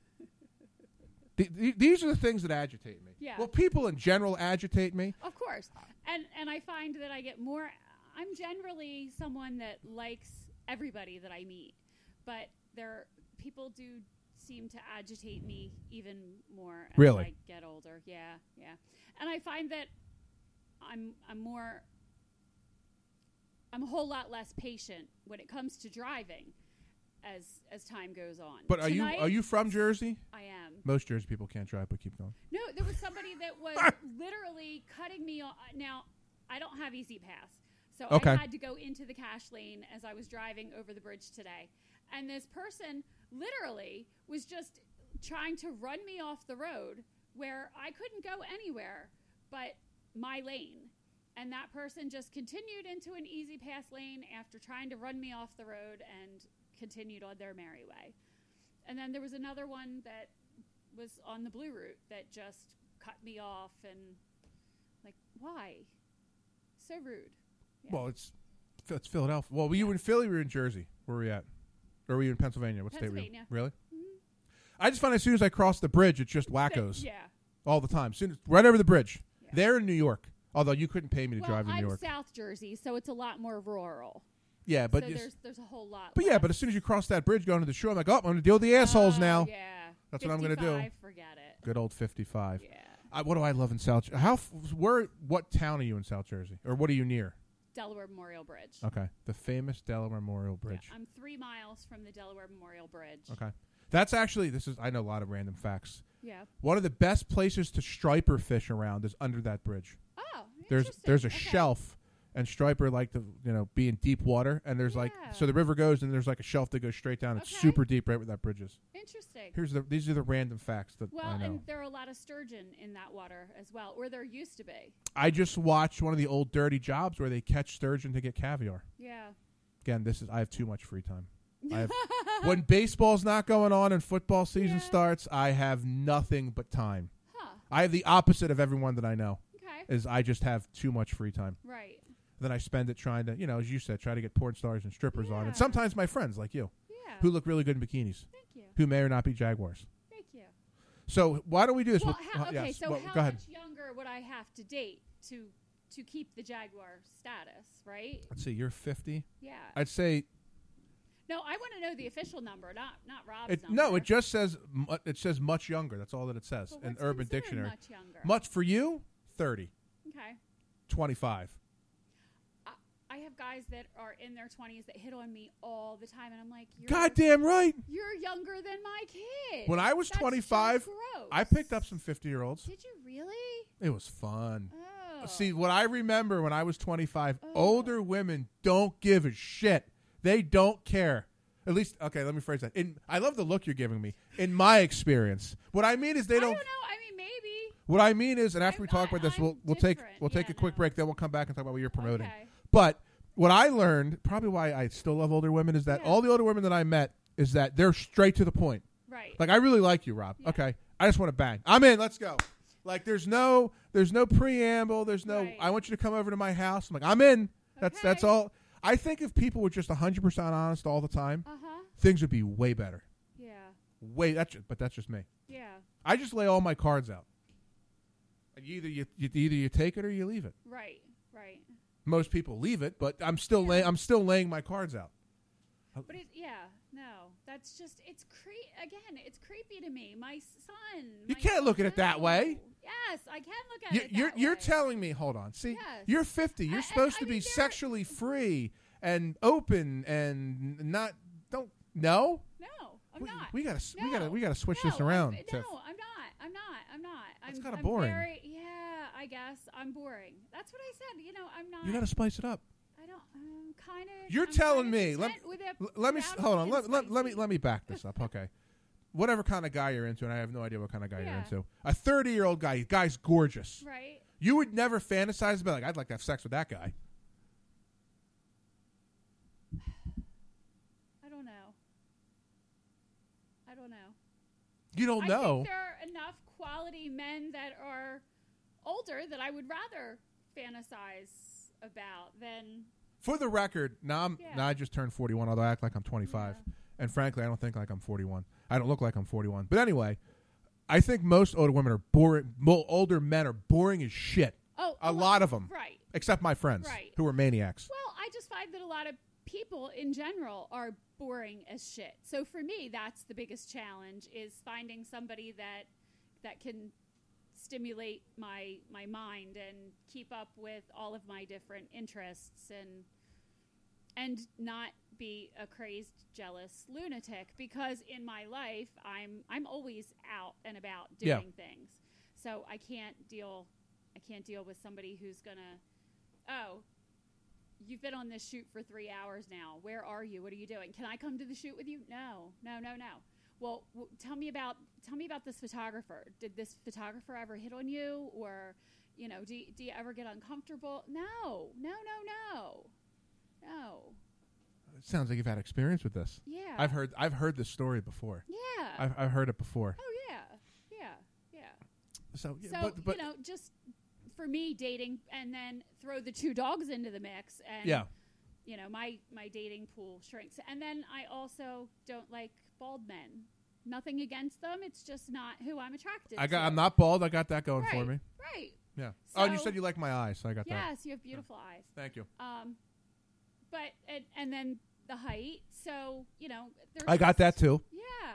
the, the, these are the things that agitate me. Yeah. Well, people in general agitate me. Of course. And and I find that I get more I'm generally someone that likes everybody that I meet. But there people do seem to agitate me even more as Really? I get older. Yeah, yeah. And I find that I'm I'm more I'm a whole lot less patient when it comes to driving as as time goes on. But are Tonight, you are you from Jersey? I am. Most Jersey people can't drive, but keep going. No, there was somebody that was literally cutting me off. Now, I don't have Easy Pass, so Okay. I had to go into the cash lane as I was driving over the bridge today. And this person literally was just trying to run me off the road where I couldn't go anywhere but my lane. And that person just continued into an Easy Pass lane after trying to run me off the road and continued on their merry way. And then there was another one that was on the blue route that just cut me off and like, why? So rude. Yeah. Well, it's it's Philadelphia. Well, were you in Philly or were you in Jersey? Where were we at? Or were you in Pennsylvania? What state were you? Pennsylvania. Really? Mhm. I just find as soon as I cross the bridge, it's just wackos Yeah. all the time. Soon as, right over the bridge. Yeah. They're in New York. Although you couldn't pay me to Well, drive in I'm New York. South Jersey, so it's a lot more rural. Yeah, but so you- there's there's a whole lot. but yeah, less. but as soon as you cross that bridge going to the shore, I'm like, oh, I'm going to deal with the assholes Oh, now. Yeah. That's what I'm gonna do. fifty-five, Forget it. Good old fifty-five. Yeah. I, what do I love in South? How? f- Where? What town are you in South Jersey, or what are you near? Delaware Memorial Bridge. Okay, the famous Delaware Memorial Bridge. Yeah, I'm three miles from the Delaware Memorial Bridge. Okay, that's actually this is I know a lot of random facts. Yeah. One of the best places to striper fish around is under that bridge. Oh, There's interesting. there's a Okay. shelf, and striper like to you know be in deep water, and there's like Yeah. so the river goes and there's like a shelf that goes straight down. It's Okay. super deep right where that bridge is. Interesting. Here's the these are the random facts that Well, I know. and there are a lot of sturgeon in that water as well, or there used to be. I just watched one of the old Dirty Jobs where they catch sturgeon to get caviar. Yeah. Again, this is I have too much free time. I have, when baseball's not going on and football season Yeah. starts, I have nothing but time. Huh. I have the opposite of everyone that I know. Okay. Is I just have too much free time. Right. Then I spend it trying to, you know, as you said, try to get porn stars and strippers on, Yeah. and sometimes my friends like you, Yeah. who look really good in bikinis, Thank you. who may or not be Jaguars. Thank you. So why don't we do this? Well, We'll- how, uh, okay, yes. so Well, how go ahead. much younger would I have to date to to keep the Jaguar status, right? Let's see. You're fifty. Yeah. I'd say no, I want to know the official number, not not Rob's it, number. no. It just says mu- it says much younger. That's all that it says But in what's Urban considered Dictionary. Much younger. Much for you, thirty. Okay. twenty-five. I, I have guys that are in their twenties that hit on me all the time, and I'm like, you're, Goddamn right. you're younger than my kid. When I was That's twenty-five, just gross. I picked up some fifty-year-olds. Did you really? It was fun. Oh. See, what I remember when I was twenty-five, Oh. older women don't give a shit. They don't care. At least, okay, let me phrase that. In, I love the look you're giving me. In my experience, what I mean is they I don't. don't know. I mean, maybe. What I mean is, and after I'm- we talk I- about this, I'm we'll we'll take different. we'll take Yeah, a quick no. break. Then we'll come back and talk about what you're promoting. Okay. But what I learned, probably why I still love older women, is that Yeah. all the older women that I met is that they're straight to the point. Right. Like, I really like you, Rob. Yeah. Okay, I just want to bang. I'm in. Let's go. Like, there's no there's no preamble. There's no. Right. I want you to come over to my house. I'm like, I'm in. That's Okay. that's all. I think if people were just one hundred percent honest all the time, Uh huh. things would be way better. Yeah. Way that's just, but that's just me. Yeah. I just lay all my cards out. And either you, you either you take it or you leave it. Right. Right. Most people leave it, but I'm still Yeah. lay, I'm still laying my cards out. But it, yeah, no, that's just it's cre- again, it's creepy to me. My son. You my can't look at it that no. way. Yes, I can look at You, it. you're that you're way. telling me. Hold on. See, Yes. you're fifty. You're I- I- supposed I to mean, be there are- sexually free and open and not. Don't no. No, I'm we, not. we gotta s we No. gotta we gotta switch no, this around. I'm, Tiff. no, I'm not. I'm not. I'm not. That's I'm kinda I'm boring. Very, yeah, I guess I'm boring. That's what I said. You know, I'm not. You gotta spice it up. I don't. I'm kind of. You're I'm telling kinda me. Let, content with it l- let me s- without hold on. being Let, let, let me spicy. let me back this up. Okay. Whatever kind of guy you're into, and I have no idea what kind of guy you're Yeah. into. A thirty-year-old guy. Guy's gorgeous. Right. You would never fantasize about like I'd like to have sex with that guy. You don't I know. think there are enough quality men that are older that I would rather fantasize about than. For the record, now I'm Yeah. now I just turned forty-one, although I act like I'm twenty-five. Yeah. And frankly, I don't think like I'm forty-one. I don't look like I'm forty-one. But anyway, I think most older women are boring. Mo- older men are boring as shit. Oh, A lot of them. Right. Except my friends, Right. who are maniacs. Well, I just find that a lot of people in general are boring as shit. So for me, that's the biggest challenge is finding somebody that that can stimulate my my mind and keep up with all of my different interests and and not be a crazed, jealous lunatic, because in my life I'm I'm always out and about doing Yeah. things. So I can't deal I can't deal with somebody who's gonna oh, you've been on this shoot for three hours now. Where are you? What are you doing? Can I come to the shoot with you? No, no, no, no. Well, w- tell me about tell me about this photographer. Did this photographer ever hit on you, or, you know, do y- do you ever get uncomfortable? No, no, no, no, no. It sounds like you've had experience with this. Yeah, I've heard I've heard this story before. Yeah. I've I've heard it before. oh yeah, yeah, yeah. So, yeah, So but, but you know, just for me, dating, and then throw the two dogs into the mix, and yeah, you know, my my dating pool shrinks. And then I also don't like bald men. Nothing against them. It's just not who I'm attracted I got. to. I'm not bald. I got that going right, for me. Right. Yeah. oh, and you So- said you like my eyes, so I got that. Yes, you have beautiful eyes. Thank you. Um, but and, and then the height. So you know, there's I got that just- too. Yeah.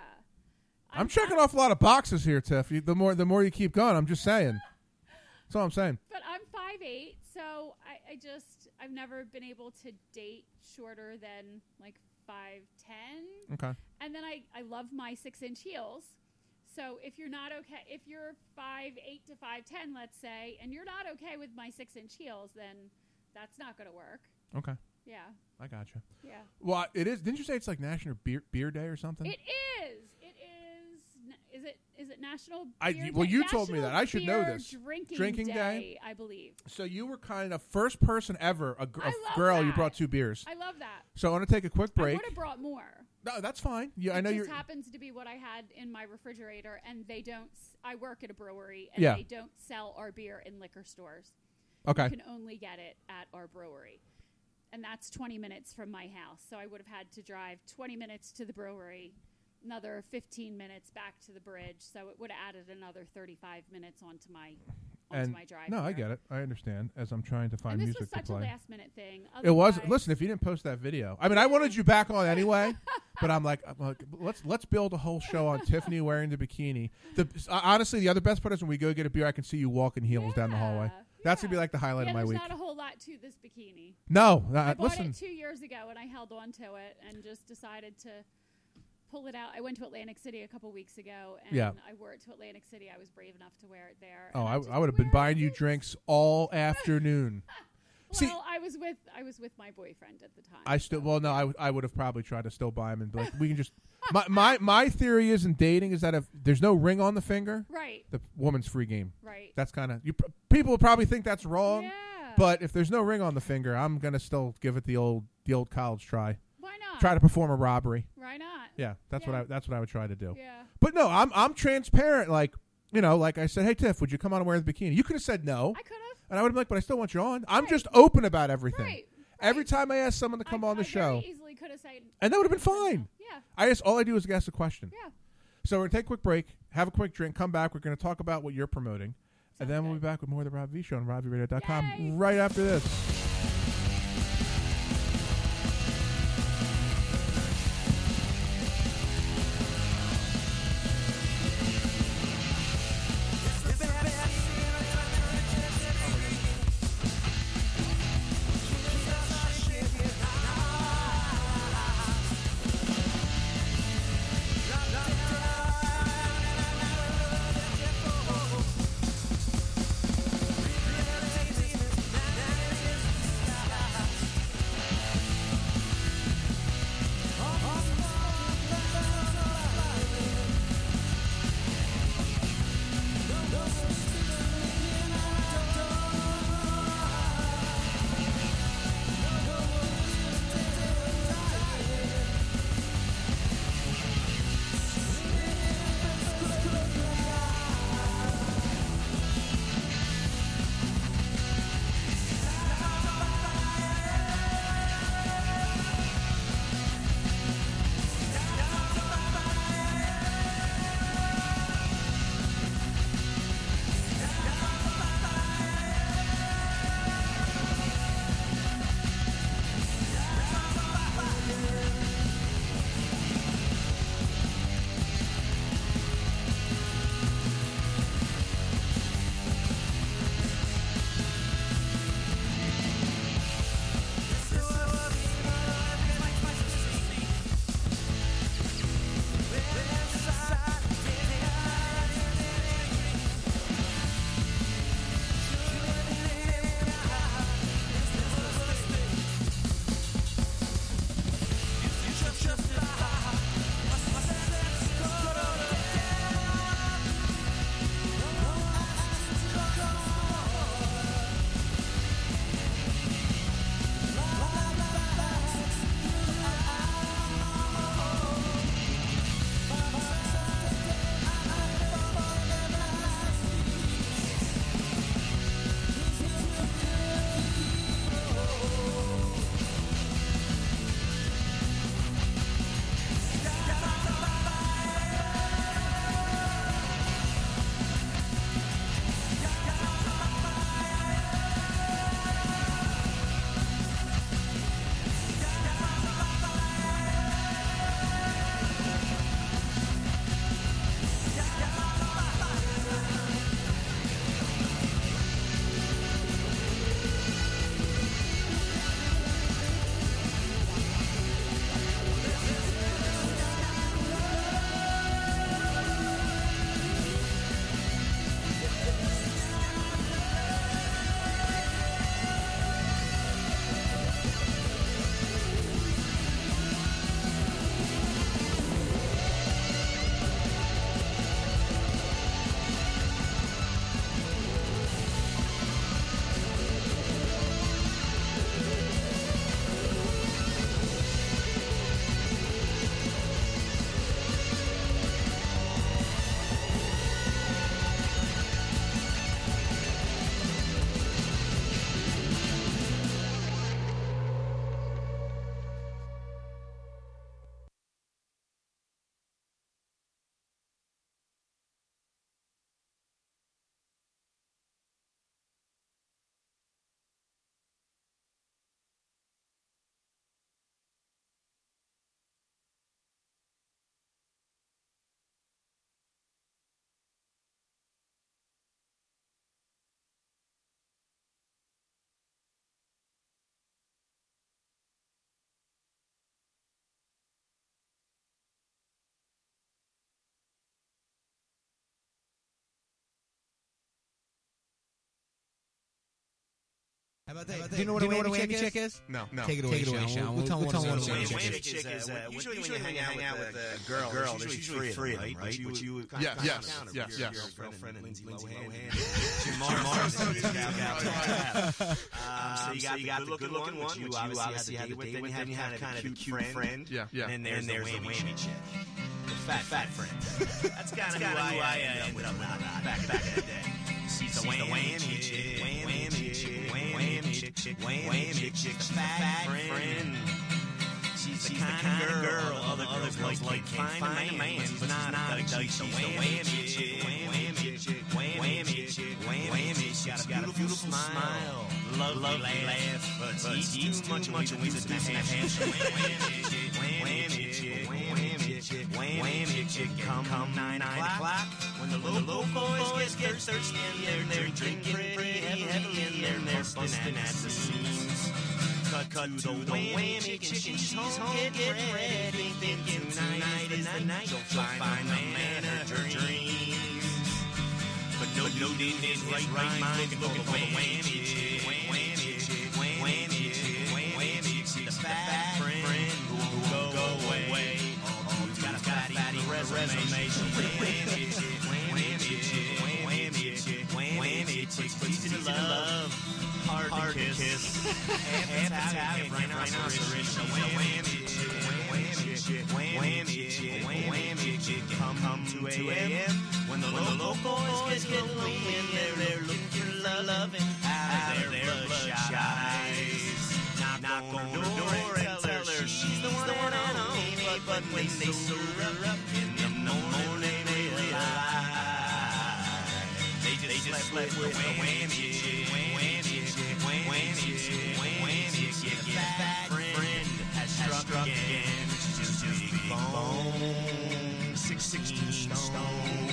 I'm checking off a lot of boxes here, Tiff. You, the more the more you keep going, I'm just saying. That's all I'm saying. But I'm five eight, so I, I just I've never been able to date shorter than like five ten. Okay. And then I, I love my six inch heels. So if you're not okay, if you're five eight to five ten, let's say, and you're not okay with my six inch heels, then that's not going to work. Okay. Yeah, I got you. yeah. Well, it is. Didn't you say it's like National Beer Beer Day or something? It is. It is. na- Is it? Is it National? I- Beer well, Day? you told me National that. I should know Beer this. Drinking, Drinking day, day? I believe. So you were kind of first person ever, a, gr- a I love girl. You that. brought two beers. I love that. So I want to take a quick I break. would have brought more. No, that's fine. Yeah, it I know just you're. happens to be what I had in my refrigerator, and they don't. s- I work at a brewery, and Yeah. they don't sell our beer in liquor stores. Okay. You can only get it at our brewery, and that's twenty minutes from my house. So I would have had to drive twenty minutes to the brewery, another fifteen minutes back to the bridge. So it would have added another thirty-five minutes onto my onto And my drive. no, I here. get it. I understand. As I'm trying to find And this music was to such a play. last minute thing. It was. Otherwise- Listen, if you didn't post that video, I mean, I wanted you back on anyway. But I'm like, I'm like, let's let's build a whole show on Tiffany wearing the bikini. The uh, honestly, the other best part is when we go get a beer, I can see you walking heels down the hallway. Yeah, That's yeah. gonna be like the highlight yeah, of my there's week. not a whole lot to this bikini. No, I uh, bought listen. it two years ago, and I held on to it and just decided to pull it out. I went to Atlantic City a couple weeks ago, and Yeah. I wore it to Atlantic City. I was brave enough to wear it there. Oh, and I, just I would have been wear buying you it. drinks all afternoon. Well, See- I was with I was with my boyfriend at the time. I still, so- well, no, I, w- I would have probably tried to still buy them and be like, we can just. My my my theory is in dating is that if there's no ring on the finger, right, the woman's free game. right. That's kind of you. pr- People would probably think that's wrong, Yeah. but if there's no ring on the finger, I'm gonna still give it the old the old college try. Why not? Try to perform a robbery. Why not? Yeah, that's Yeah. what I that's what I would try to do. Yeah. But no, I'm I'm transparent. Like you know, like I said, hey Tiff, would you come on and wear the bikini? You could have said no, I could have. and I would have been like, but I still want you on. I'm Right. just open about everything. Right. Every right. time I ask someone to come I, on the I show, very easily could have said. and that would have been said no. fine. Yeah. I just all I do is ask a question. Yeah. So we're gonna take a quick break, have a quick drink, come back. We're gonna talk about what you're promoting, and Sounds then we'll good. be back with more of the Rob V Show on rob v radio dot Yay. com right after this. How about that? Do you know what, Do you a, know whammy what a chick, whammy chick is? is? No, no. Take it away, Take it away, Sean. Sean. We'll tell them what a We'll whammy tell them chick what a is. whammy chick is. Uh, usually when you hang out with a girl, girl, there's usually three of them, right? But you Yes, yes, yes, your yes. girlfriend and Lindsay Lohan, Jim Morrison. Um, so you got the good-looking one, which you obviously had to date with. Then you have kind of a cute friend. Yeah, yeah. And then there's the whammy chick. The fat, fat friend. That's kind of who I ended up with back back in the day. She's the whammy chick, whammy chick, whammy chick, whammy chick, the fat friend. She's the kind of girl other girls like like find a man, but not a she's the whammy chick, whammy chick, whammy chick, whammy. She's got a beautiful smile, lovely laugh, but she eats too much and we sit in the hands. Whammy chick, whammy chick, whammy chick, whammy chick, come come nine o'clock. When the local boys get thirsty and they're drinking pretty heavily and they're busting at the seams. Cut, cut to the whammy chick and she's home getting ready, thinking tonight is the night she'll find the man of her dreams. But no, no, in his right mind looking for the whammy chick, whammy chick, whammy chick, whammy chick, the fat friend who won't go away. Oh, he's got a fatty resume. Whammy chick, whammy chick, whammy chick, whammy chick, easy to love, hard to kiss. Half Italian, rhinoceros, she's a whammy chick, whammy chick, whammy chick, whammy chick. Come come two a m when the local boys get lonely and they're looking for love out of their bloodshot eyes. Knock on her door and tell her she's the one and only. But when they sew her up in the morning, they realize they just slept with a whammy chick, whammy chick, whammy chick, whammy chick. The fat friend has struck again. She's just a big bone, sixteen stone.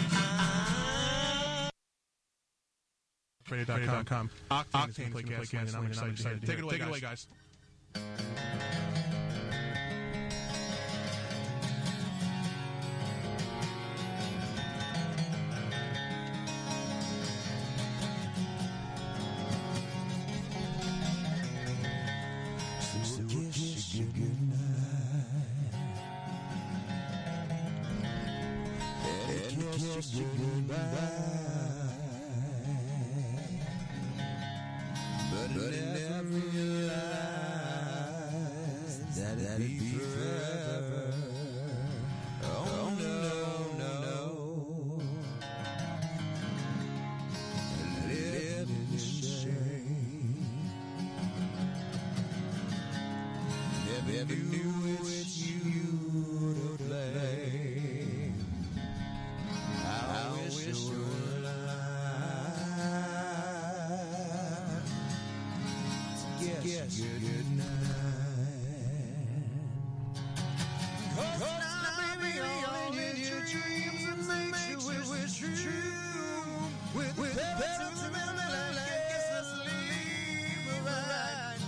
Radio dot com. Octane is going to play gasoline, and I'm excited to hear it. Take it away, Take it away guys. So kiss you goodnight, and kiss you goodbye, but never realized that it'd be forever. Oh no, no, no, live in shame. Never knew it's you to blame. I wish you were alive to guess good night. 'Cause now, baby, all in your dreams and makes you wish it's true. With pedal to metal, I guess let's leave a ride.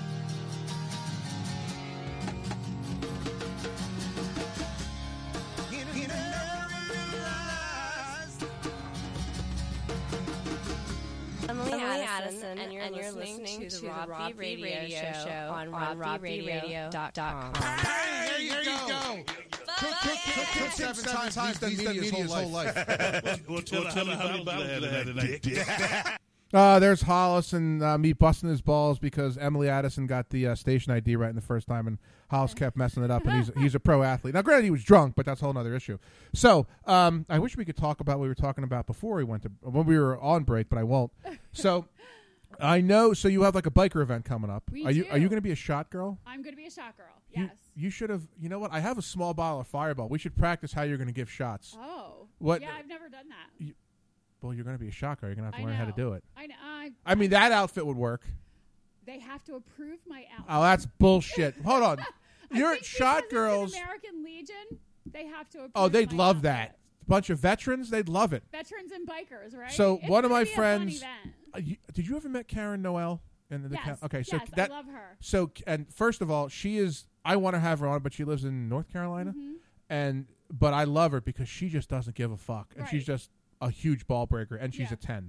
Emily, Emily Addison, and you're, and you're listening, listening to the Rob V Radio, Radio Show on rob v radio dot com. Hey, there you go. Took seven times. He's done media his whole life. Well, tell me how about that, dick. Uh, there's Hollis and uh, me busting his balls because Emily Addison got the uh, station I D right in the first time, and Hollis kept messing it up, and he's he's a pro athlete. Now, granted, he was drunk, but that's a whole other issue. So um, I wish we could talk about what we were talking about before we went to when we were on break, but I won't. So I know. So you have like a biker event coming up. We are you do. Are you going to be a shot girl? I'm going to be a shot girl. You, Yes. you should have. You know what? I have a small bottle of Fireball. We should practice how you're going to give shots. Oh. What- Yeah, I've never done that. You, well, you're going to be a shot girl. You're going to have to I learn how to know. do it. I know. I, I mean, that outfit would work. they have to approve my outfit. Oh, that's bullshit. Hold on. I You're think shot because girls. It's an American Legion. They have to approve. Oh, they'd my love outfit. that. Bunch of veterans, they'd love it. Veterans and bikers, right? So It's one of gonna my be a fun friends. event. Uh, you, did you ever met Karen Noel? In the Yes. ca- okay, so yes, that I love her. so and first of all, she is. I want to have her on, but she lives in North Carolina, Mhm. and but I love her because she just doesn't give a fuck, and she's Right. just a huge ball breaker, and she's Yeah. a ten. Yeah.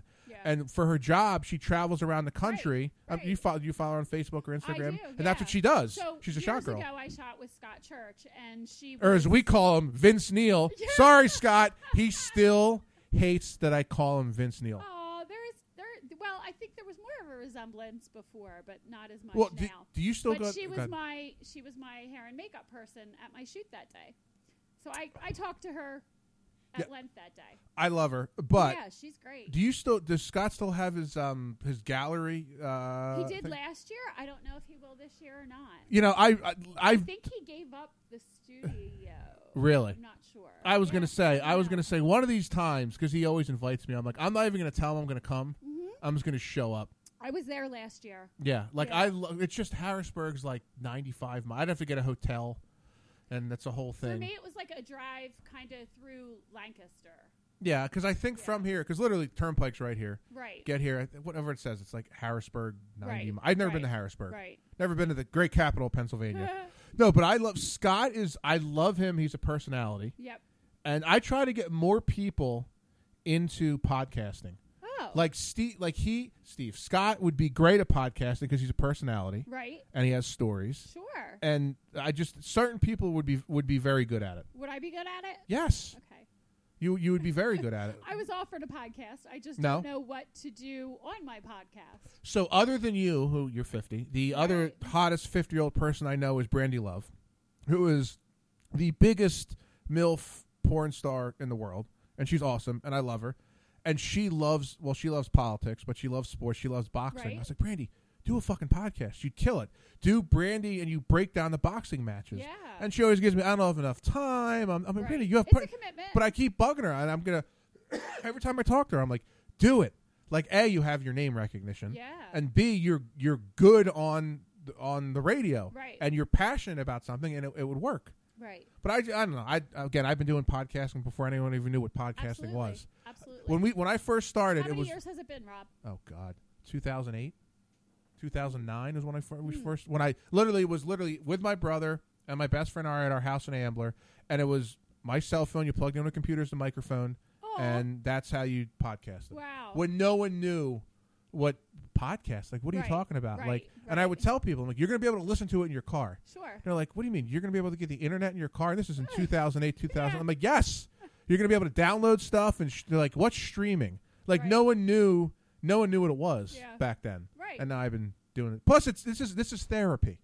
And for her job, she travels around the country. Right, Um, right. you follow you follow her on Facebook or Instagram, I do, and yeah. that's what she does. So She's a years shot girl. ago, I shot with Scott Church, and she Or was, as we call him, Vince Neil. Yeah. Sorry, Scott. He still hates that I call him Vince Neil. Oh, there's there. Well, I think there was more of a resemblance before, but not as much Well, now. do, do you still but go? she was God. my she was my hair and makeup person at my shoot that day. So I I talked to her at Yeah. length that day. I love her, but yeah, she's great. do you still? Does Scott still have his um his gallery? Uh, he did thing? last year. I don't know if he will this year or not. You know, I I, I, I think he gave up the studio. Really? I'm not sure. I was Yeah, gonna say, I was yeah. gonna say, one of these times, because he always invites me. I'm like, I'm not even gonna tell him I'm gonna come. Mhm. I'm just gonna show up. I was there last year. Yeah, like Yeah. I, lo- it's just Harrisburg's like ninety-five miles. I'd have to get a hotel, and that's a whole For thing. me, it was like a drive kind of through Lancaster. Yeah, because I think Yeah. from here, because literally Turnpike's right here. Right. Get here, I th- whatever it says, it's like Harrisburg ninety. Right, mi- I've never been to right, Harrisburg. Right. Never been to the great capital of Pennsylvania. No, but I love Scott. Is I love him. He's a personality, Yep. and I try to get more people into podcasting. Oh. Like Steve, like he, Steve Scott would be great at podcasting because he's a personality Right. and he has stories. Sure. And I just certain people would be would be very good at it. Would I be good at it? Yes, Okay. you you would be very good at it. I was offered a podcast. I just No? don't know what to do on my podcast. So other than you, who you're fifty, the other Right. hottest fifty year old person I know is Brandy Love, who is the biggest MILF porn star in the world, and she's awesome, and I love her. And she loves, well, she loves politics, but she loves sports. She loves boxing. Right. I was like, Brandy, do a fucking podcast. You'd kill it. Do Brandy, and you break down the boxing matches. Yeah. And she always gives me, I don't have enough time. I'm, I mean, Right. Brandy, you have, It's put, a commitment. but I keep bugging her, and I'm gonna. Every time I talk to her, I'm like, do it. Like, A, you have your name recognition, Yeah. and B, you're you're good on the- on the radio, Right. and you're passionate about something, and it, it would work. Right. But I, I don't know. I again, I've been doing podcasting before anyone even knew what podcasting Absolutely. was. Absolutely. When we when I first started, How it many was years has it been, Rob? oh god, two thousand eight, two thousand nine is when I fir- we Hmm. first when I literally was literally with my brother and my best friend are at our house in Ambler, and it was my cell phone. You plugged in a computer's the microphone, Oh. and that's how you podcasted. Wow. When no one knew what podcast, like, what are Right, you talking about? right, like, and I right. would tell people, I'm like, you're going to be able to listen to it in your car. Sure. They're like, what do you mean? You're going to be able to get the internet in your car? This is in two thousand eight, two thousand. Yeah. I'm like, yes. You're going to be able to download stuff, and sh- they're like, what's streaming? Like, Right. no one knew, no one knew what it was Yeah. back then. Right. And now I've been doing it. Plus, it's this is this is therapy.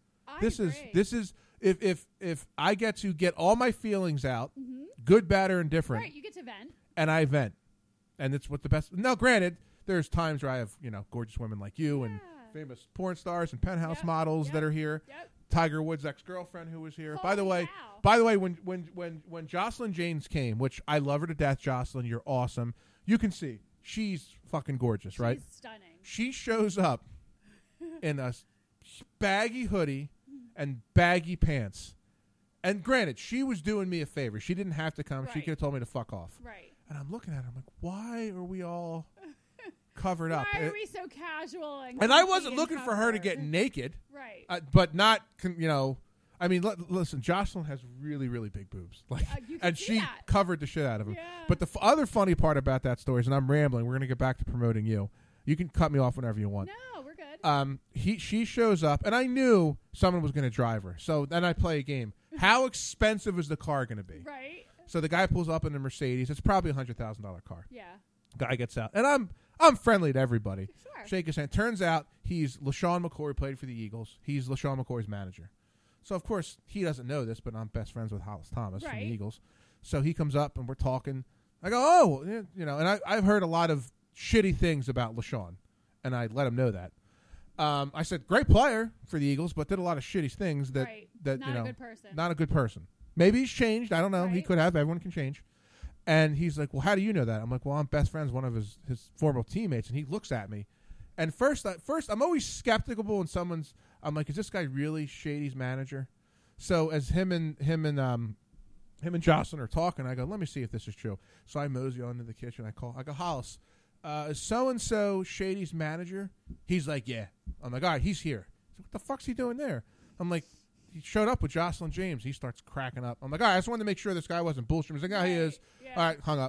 I This is agree. this is if if if I get to get all my feelings out, Mhm. good, bad, or indifferent, Right. You get to vent. and I vent, and it's what the best. Now, granted, there's times where I have you know gorgeous women like you and Yeah. famous porn stars and penthouse Yep, models yep, that are here. Yep. Tiger Woods' ex-girlfriend who was here. by the Holy way, cow. by the way, when when when when Jocelyn James came, which I love her to death, Jocelyn, you're awesome. You can see she's fucking gorgeous, right? She's stunning. She shows up in a s- baggy hoodie and baggy pants. And granted, she was doing me a favor. She didn't have to come. She Right. could have told me to fuck off. Right. And I'm looking at her. I'm like, why are we all covered up? Why It- are we so casual and and I comfy wasn't and looking for her to comfort? get naked. Right. Uh, but not, con- you know, I mean, l- listen, Jocelyn has really, really big boobs. Like, Uh, you can and see she that. covered the shit out of them. Yeah. But the f- other funny part about that story is, and I'm rambling, we're going to get back to promoting you. You can cut me off whenever you want. No, we're good. Um, he She shows up, and I knew someone was going to drive her. So then I play a game. How expensive is the car going to be? Right. So the guy pulls up in the Mercedes. It's probably a one hundred thousand dollars car. Yeah. Guy gets out. And I'm I'm friendly to everybody. Sure. Shake his hand. Turns out he's LaShawn McCoy, played for the Eagles. He's LaShawn McCoy's manager. So, of course, he doesn't know this, but I'm best friends with Hollis Thomas from Right. the Eagles. So he comes up, and we're talking. I go, oh, yeah, you know, and I, I've heard a lot of shitty things about LaShawn, and I let him know that. Um, I said, great player for the Eagles, but did a lot of shitty things that, Right. that Not you a know, good person. not a good person. Maybe he's changed. I don't know. He Right. could have. Everyone can change. And he's like, well, how do you know that? I'm like, well, I'm best friends with one of his, his former teammates. And he looks at me. And first, I, first, I'm always skeptical when someone's, I'm like, is this guy really Shady's manager? So as him and him and um, him and Jocelyn are talking, I go, let me see if this is true. So I mosey on into the kitchen. I call, I go, Hollis, uh, is so-and-so Shady's manager? He's like, yeah. I'm like, all right, he's here. So what the fuck's he doing there? I'm like, he showed up with Jocelyn James. He starts cracking up. I'm like, all right, I just wanted to make sure this guy wasn't bullshit. He's like, oh, he Right. is. Yeah. All right, hung up.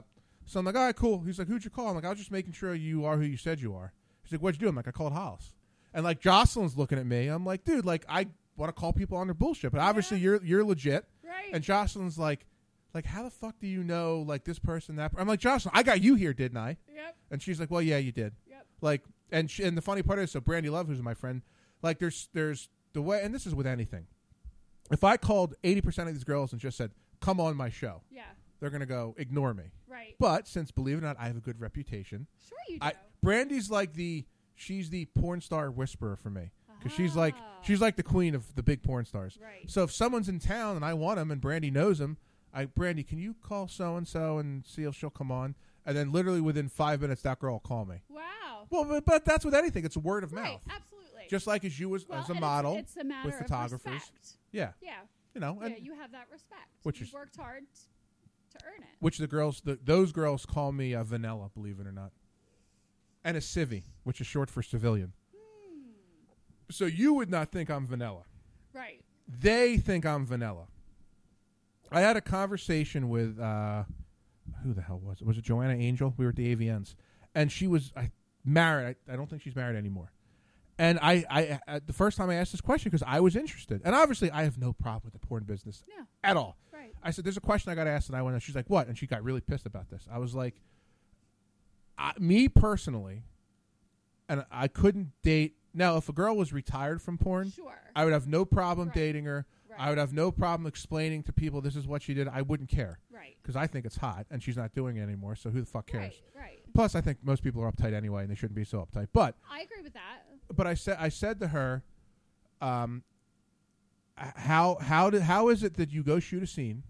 So I'm like, all right, cool. He's like, who'd you call? I'm like, I was just making sure you are who you said you are. He's like, what'd you do? I'm like, I called Hollis. And like Jocelyn's looking at me. I'm like, dude, like I want to call people on their bullshit, but obviously Yeah. you're you're legit. Right. And Jocelyn's like, like how the fuck do you know like this person that? Per-? I'm like, Jocelyn, I got you here, didn't I? Yep. And she's like, well, yeah, you did. Yep. Like, and she, and the funny part is, so Brandy Love, who's my friend, like there's there's the way, and this is with anything. If I called eighty percent of these girls and just said, come on my show, Yeah. they're going to go ignore me. Right. But since, believe it or not, I have a good reputation. Sure you do. I, Brandy's like the, she's the porn star whisperer for me. Because she's like, Ah. she's like the queen of the big porn stars. Right. So if someone's in town and I want him and Brandy knows him, I, Brandy, can you call so-and-so and see if she'll come on? And then literally within five minutes, that girl will call me. Wow. Well, but, but that's with anything. It's word of Right. mouth. Absolutely. Just like as you as, well, as a and model It's, it's a matter with photographers. Of respect. Yeah. Yeah. You know, and Yeah. You have that respect. Which You've is- worked hard to earn it. which the girls, the, those girls call me uh, Vanilla, believe it or not. And a civvy, which is short for civilian. Hmm. So you would not think I'm vanilla. Right. They think I'm vanilla. I had a conversation with, uh, who the hell was it? Was it Joanna Angel? We were at the A V Ns. And she was I, married. I, I don't think she's married anymore. And I, I, I the first time I asked this question, because I was interested. And obviously I have no problem with the porn business No. at all. Right. I said, there's a question I got asked, and I went, she's like, what? And she got really pissed about this. I was like, I, me personally, and I couldn't date. Now, if a girl was retired from porn, Sure. I would have no problem Right. dating her. Right. I would have no problem explaining to people this is what she did. I wouldn't care Right. because I think it's hot, and she's not doing it anymore, so who the fuck cares? Right. Right. Plus, I think most people are uptight anyway, and they shouldn't be so uptight. But I agree with that. but I said I said to her, um, h- how how did how is it that you go shoot a scene,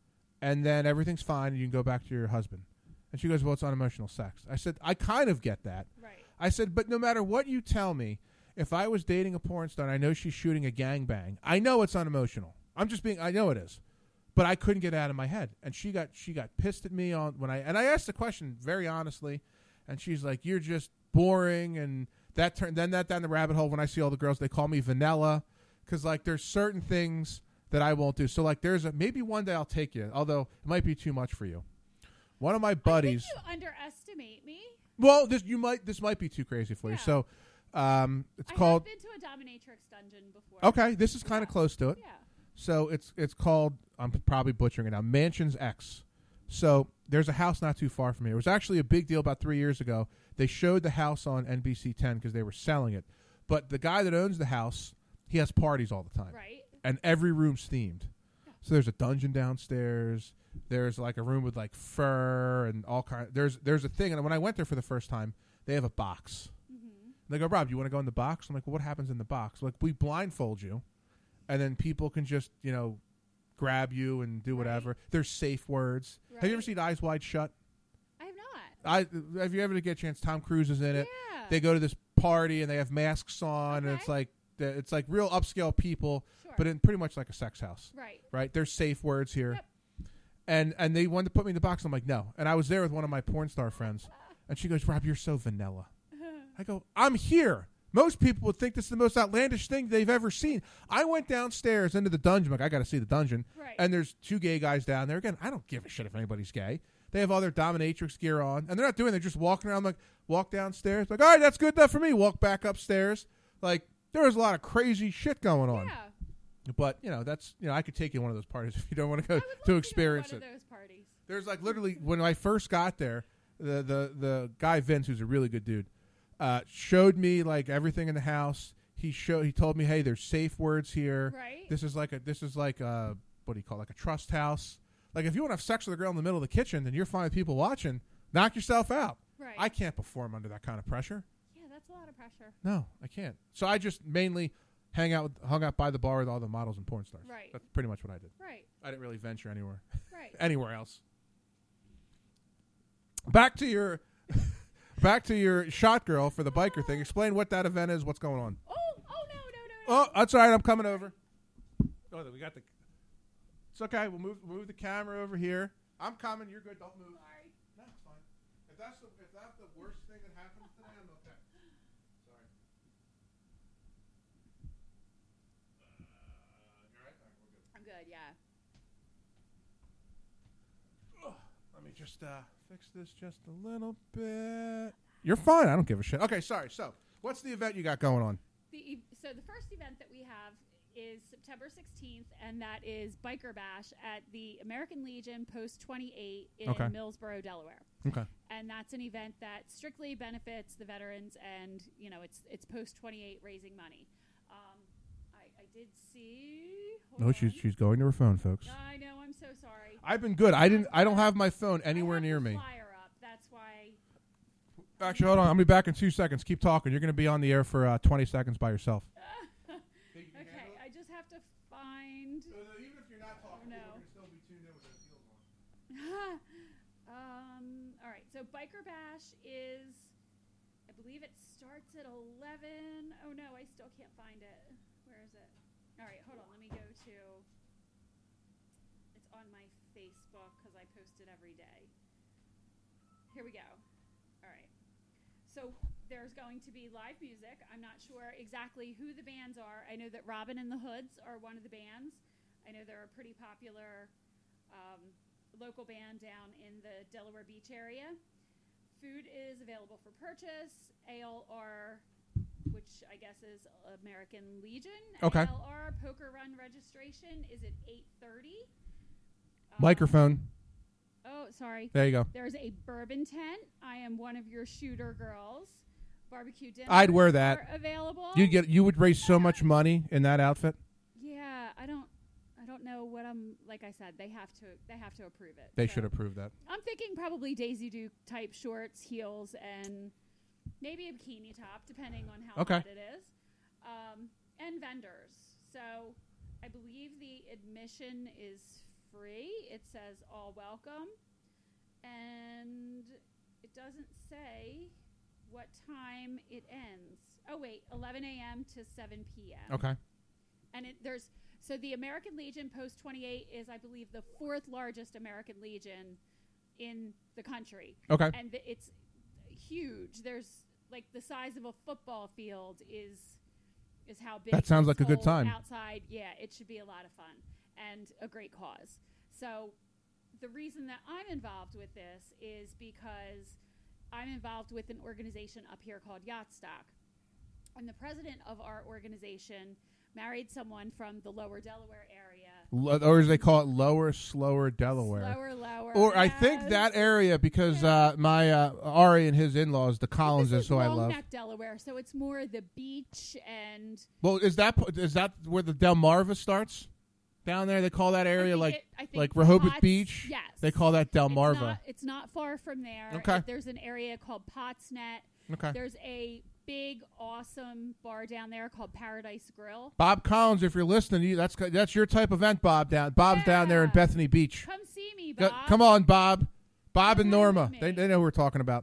and then everything's fine, and you can go back to your husband? And she goes, well, it's unemotional sex. I said, I kind of get that. Right. I said, but no matter what you tell me, if I was dating a porn star and I know she's shooting a gangbang, I know it's unemotional. I'm just being, I know it is. But I couldn't get it out of my head. And she got she got pissed at me on when I, and I asked the question very honestly, and she's like, you're just boring, and that turned, then that down the rabbit hole when I see all the girls, they call me vanilla, because like there's certain things that I won't do. So like there's a, maybe one day I'll take you, although it might be too much for you. One of my buddies. I think you underestimate me. Well, this you might this might be too crazy for you. Yeah. So, um, it's I called. have been to a dominatrix dungeon before. Okay, this is kind of Yeah. close to it. Yeah. So it's it's called. I'm probably butchering it now. Mansions X. So there's a house not too far from here. It was actually a big deal about three years ago. They showed the house on N B C ten because they were selling it. But the guy that owns the house, he has parties all the time, Right. and every room's themed. So there's a dungeon downstairs. There's like a room with like fur and all kind. There's there's a thing, and when I went there for the first time, they have a box. Mm-hmm. They go, Rob, you want to go in the box? I'm like, well, what happens in the box? Like, we blindfold you, and then people can just, you know, grab you and do whatever. Right. There's safe words. Have you ever Right. seen Eyes Wide Shut? I have not. I have you ever get a chance? Tom Cruise is in it. Yeah. They go to this party and they have masks on, and Okay. it's like it's like real upscale people, Sure. but in pretty much like a sex house. Right. Right? There's safe words here. Yep. And and they wanted to put me in the box. I'm like, no. And I was there with one of my porn star friends. And she goes, Rob, you're so vanilla. I go, I'm here. Most people would think this is the most outlandish thing they've ever seen. I went downstairs into the dungeon. Like, I got to see the dungeon. Right. And there's two gay guys down there. Again, I don't give a shit if anybody's gay. They have all their dominatrix gear on. And they're not doing it. They're just walking around. Like, walk downstairs. Like, all right, that's good enough for me. Walk back upstairs. Like, there was a lot of crazy shit going on. Yeah. But, you know, that's, you know, I could take you to one of those parties if you don't want to I go would to love to experience go to it. one of those parties. There's like literally, when I first got there, the, the, the guy Vince, who's a really good dude, uh, showed me like everything in the house. He showed, he told me, hey, there's safe words here. Right. This is like a, this is like a, what do you call it? Like a trust house. Like if you want to have sex with a girl in the middle of the kitchen, then you're fine with people watching. Knock yourself out. Right. I can't perform under that kind of pressure. Yeah, that's a lot of pressure. No, I can't. So I just mainly hang out, with, hung out by the bar with all the models and porn stars. Right. That's pretty much what I did. Right. I didn't really venture anywhere, Right. anywhere else. Back to your, back to your shot girl for the biker thing. Explain what that event is. What's going on? Oh, oh no, no, no, no. Oh, that's all right. I'm coming over. Oh, we got the. It's okay. We'll move move the camera over here. I'm coming. You're good. Don't move. Sorry. No, it's fine. If that's the if that's the worst thing that happens today, I'm okay. Sorry. Uh, you all right? All right, we're good. I'm good. Yeah. Let me just uh, fix this just a little bit. You're fine. I don't give a shit. Okay, sorry. So, what's the event you got going on? The e- so the first event that we have is September sixteenth, and that is Biker Bash at the American Legion Post twenty-eight in Okay. Millsboro, Delaware. Okay. And that's an event that strictly benefits the veterans, and you know it's it's Post twenty-eight raising money. Um, I, I did see. hold No, she's on. she's going to her phone, folks. I know. I'm so sorry. I've been good. I didn't. I don't have my phone I anywhere have near the me. flyer up. That's why. Actually, hold on. I'll be back in two seconds. Keep talking. You're going to be on the air for uh, twenty seconds by yourself. Okay, I just have to find. Even if you're not talking, Oh, no. we're still be tuned in with the um. All right. So Biker Bash is, I believe it starts at eleven. Oh no, I still can't find it. Where is it? All right, hold on. Let me go to. It's on my Facebook because I post it every day. Here we go. All right. So there's going to be live music. I'm not sure exactly who the bands are. I know that Robin and the Hoods are one of the bands. I know they're a pretty popular um, local band down in the Delaware Beach area. Food is available for purchase. A L R, which I guess is American Legion. Okay. A L R Poker Run registration is at eight thirty. Um, Microphone. Oh, sorry. There you go. There's a bourbon tent. I am one of your shooter girls. Barbecue dinner. I'd wear that. Are available. You get. You would raise so much money in that outfit. Yeah, I don't. I don't know what I'm. Like I said, they have to. They have to approve it. They So should approve that. I'm thinking probably Daisy Duke type shorts, heels, and maybe a bikini top, depending on how Okay. hot it is. Um, and vendors. So I believe the admission is free. It says all welcome, and it doesn't say what time it ends. Oh wait, eleven a.m. to seven p.m. Okay. And it, there's so the American Legion Post twenty-eight is, I believe, the fourth largest American Legion in the country. Okay. And th- it's huge. There's like the size of a football field is is how big. That sounds this like a good whole time. Outside, yeah, it should be a lot of fun and a great cause. So the reason that I'm involved with this is because I'm involved with an organization up here called Yacht Stock. And the president of our organization married someone from the lower Delaware area. Lo- or as they call it, lower, slower Delaware. Slower, lower. Or I think yes. that area because uh, my uh, Ari and his in-laws, the Collins, This is is who I Long love. Neck, Delaware, so it's more the beach and. Well, is that is that where the Delmarva starts? Down there, they call that area think like it- I think like Rehoboth Potts- Beach. yes. They call that It's Delmarva. not, it's not far from there. Okay. It- there's an area called Pottsnet. Okay. There's a big, awesome bar down there called Paradise Grill. Bob Collins, if you're listening, you, that's that's your type of event, Bob. Down Bob's down there in Yeah. Bethany Beach. Come see me, Go- Bob. come on, Bob. Bob Come and hang Norma. with me. They they know who we're talking about.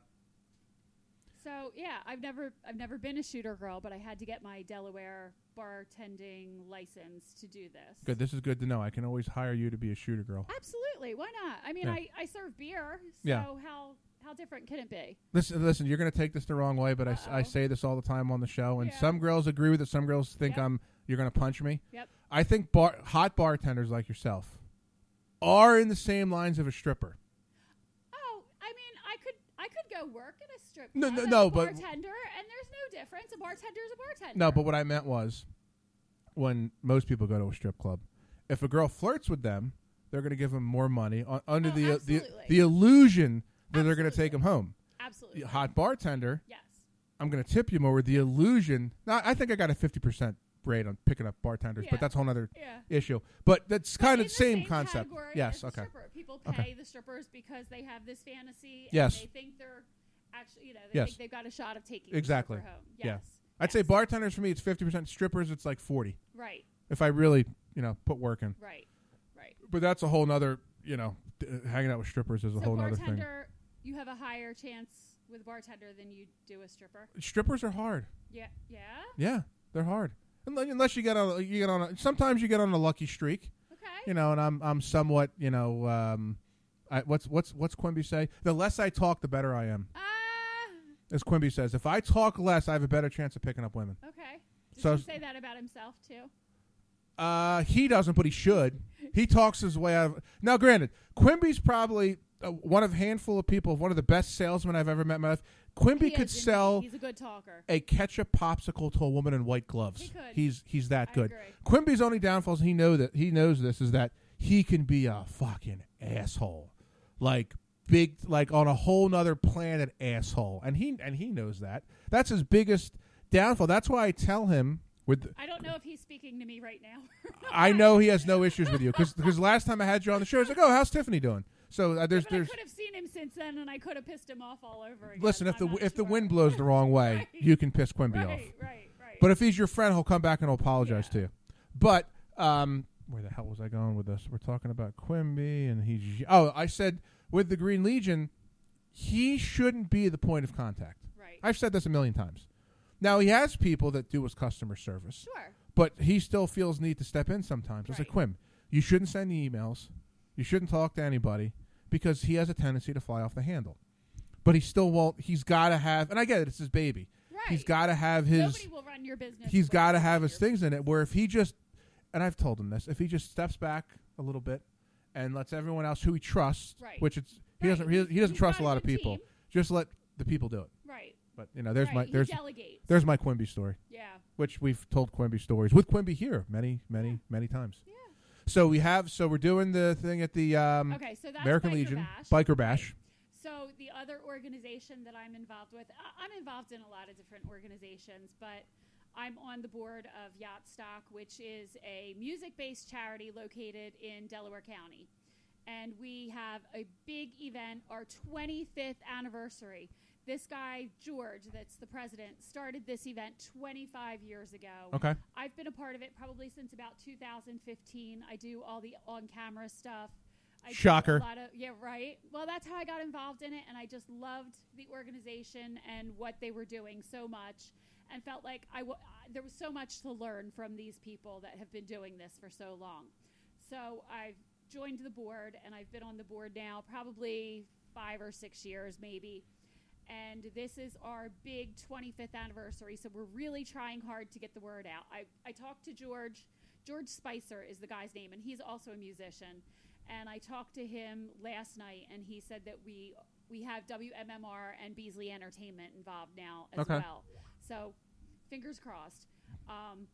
So yeah, I've never I've never been a shooter girl, but I had to get my Delaware bartending license to do this. Good. This is good to know. I can always hire you to be a shooter girl. Absolutely, why not? I mean, Yeah. I, I serve beer, so Yeah. how how different can it be? Listen, listen. You're going to take this the wrong way, but I, s- I Uh-oh. say this all the time on the show, and Yeah. some girls agree with it. Some girls think Yep. I'm you're going to punch me. Yep. I think bar, hot bartenders like yourself are in the same lines of a stripper. Oh, I mean, I could I could go work at a strip No, club no, as no, a but- bartender, and there's no difference. A bartender is a bartender. No, but what I meant was when most people go to a strip club, if a girl flirts with them, they're going to give them more money on, under Oh, the, uh, the absolutely. the illusion that they're going to Absolutely. take them home. Absolutely. The hot bartender, Yes. I'm going to tip you more with the illusion. Now, I think I got a fifty percent rate on picking up bartenders, Yeah. but that's a whole other Yeah. issue. But that's But kind in of the same, same concept. category Yes, as a okay. stripper. People pay Okay. the strippers because they have this fantasy. Yes. And they think they're actually, you know, they Yes. think they've got a shot of taking Exactly. the stripper home. Yeah. Yes. I'd say Yes. bartenders for me, it's fifty percent. Strippers, it's like forty. Right. If I really, you know, put work in. Right. Right. But that's a whole nother, you know, d- hanging out with strippers is a So whole other thing. bartender, you have a higher chance with bartender than you do a stripper. Strippers are hard. Yeah. Yeah. Yeah, they're hard. Unle- Unless you get on, you get on. A, sometimes you get on a lucky streak, Okay. you know. And I'm, I'm somewhat, you know, um, I, what's, what's, what's Quimby say? The less I talk, the better I am. Ah. As Quimby says, if I talk less, I have a better chance of picking up women. Okay. Did So- he say that about himself too? Uh, he doesn't, but he should. He talks his way out of. Now, granted, Quimby's probably uh, one of a handful of people, one of the best salesmen I've ever met in my life. Quimby He could is, sell He's a good talker. a ketchup popsicle to a woman in white gloves. He could. He's he's that I good. agree. Quimby's only downfalls, he know that he knows this is that he can be a fucking asshole, like big, like on a whole nother planet asshole, and he and he knows that. That's his biggest downfall. That's why I tell him with. The, I don't know if he's speaking to me right now. I know he has no issues with you because because last time I had you on the show, I was like, oh, how's Tiffany doing? So uh, there's but there's. I could have seen him since then, and I could have pissed him off all over again. Listen, if I'm the not if the sure. wind blows the wrong way, Right. you can piss Quimby right, off. Right, right, right. But if he's your friend, he'll come back and he'll apologize Yeah. to you. But um, where the hell was I going with this? We're talking about Quimby, and he's. Oh, I said with the Green Legion, he shouldn't be the point of contact. right. I've said this a million times. Now he has people that do his customer service, Sure. but he still feels need to step in sometimes. I was like, Right. Quim, you shouldn't send emails. You shouldn't talk to anybody because he has a tendency to fly off the handle. But he still won't. He's got to have, and I get it. It's his baby. Right. He's got to have his. Nobody will run your business. He's the way got to you have run his your things in it. business. Where if he just, and I've told him this, if he just steps back a little bit and lets everyone else who he trusts, Right. which it's he Right. doesn't he, he doesn't He's trust got a a lot of good people. team. Just let the people do it. Right. But you know, there's right. my He there's delegates. there's my Quimby story, Yeah. which we've told Quimby stories with Quimby here many many many times. Yeah. So we have so we're doing the thing at the um, Okay, so that's American Biker Legion Bash. Biker Bash. Right. So the other organization that I'm involved with, I- I'm involved in a lot of different organizations, but I'm on the board of Yacht Stock, which is a music-based charity located in Delaware County. And we have a big event, our twenty-fifth anniversary. This guy, George, that's the president, started this event twenty-five years ago. Okay. I've been a part of it probably since about two thousand fifteen. I do all the on-camera stuff. I do Shocker. A lot of, yeah, right. Well, that's how I got involved in it, and I just loved the organization and what they were doing so much, and felt like I w- uh, there was so much to learn from these people that have been doing this for so long. So I've joined the board, and I've been on the board now probably five or six years, maybe. And this is our big twenty-fifth anniversary, so we're really trying hard to get the word out. I, I talked to George. George Spicer is the guy's name, and he's also a musician. And I talked to him last night, and he said that we we have W M M R and Beasley Entertainment involved now as Okay. well. So fingers crossed. Um,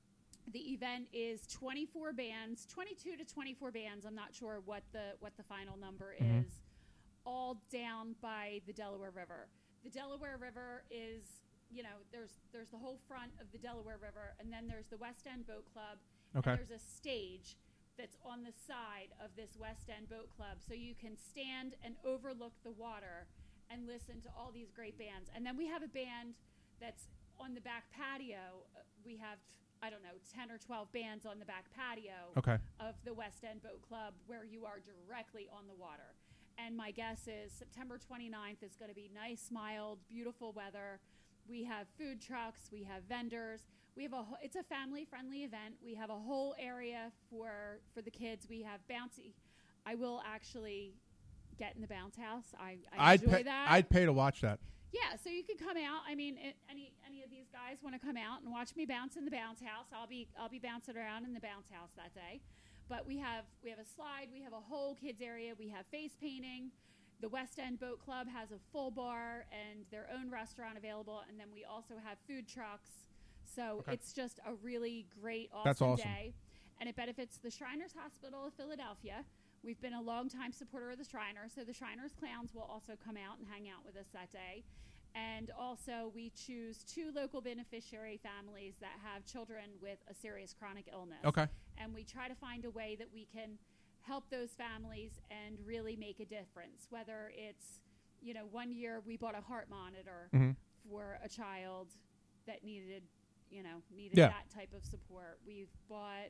the event is twenty-four bands, twenty-two to twenty-four bands. I'm not sure what the what the final number Mhm. is. All down by the Delaware River. The Delaware River is, you know, there's there's the whole front of the Delaware River, and then there's the West End Boat Club. Okay. And there's a stage that's on the side of this West End Boat Club, so you can stand and overlook the water and listen to all these great bands. And then we have a band that's on the back patio. Uh, we have, I don't know, ten or twelve bands on the back patio Okay. of the West End Boat Club, where you are directly on the water. And my guess is September twenty-ninth is going to be nice, mild, beautiful weather. We have food trucks. We have vendors. We have a. Ho- it's a family-friendly event. We have a whole area for for the kids. We have bouncy. I will actually get in the bounce house. I, I I'd enjoy pay, that. I'd pay to watch that. Yeah, so you could come out. I mean, it, any any of these guys want to come out and watch me bounce in the bounce house? I'll be I'll be bouncing around in the bounce house that day. But we have we have a slide. We have a whole kids area. We have face painting. The West End Boat Club has a full bar and their own restaurant available, and then we also have food trucks. So Okay. it's just a really great, awesome, That's awesome. day, and it benefits the Shriners Hospital of Philadelphia. We've been a long-time supporter of the Shriners, so the Shriners Clowns will also come out and hang out with us that day. And also, we choose two local beneficiary families that have children with a serious chronic illness. Okay. And we try to find a way that we can help those families and really make a difference. Whether it's, you know, one year we bought a heart monitor Mhm. for a child that needed, you know, needed Yeah. that type of support. We've bought,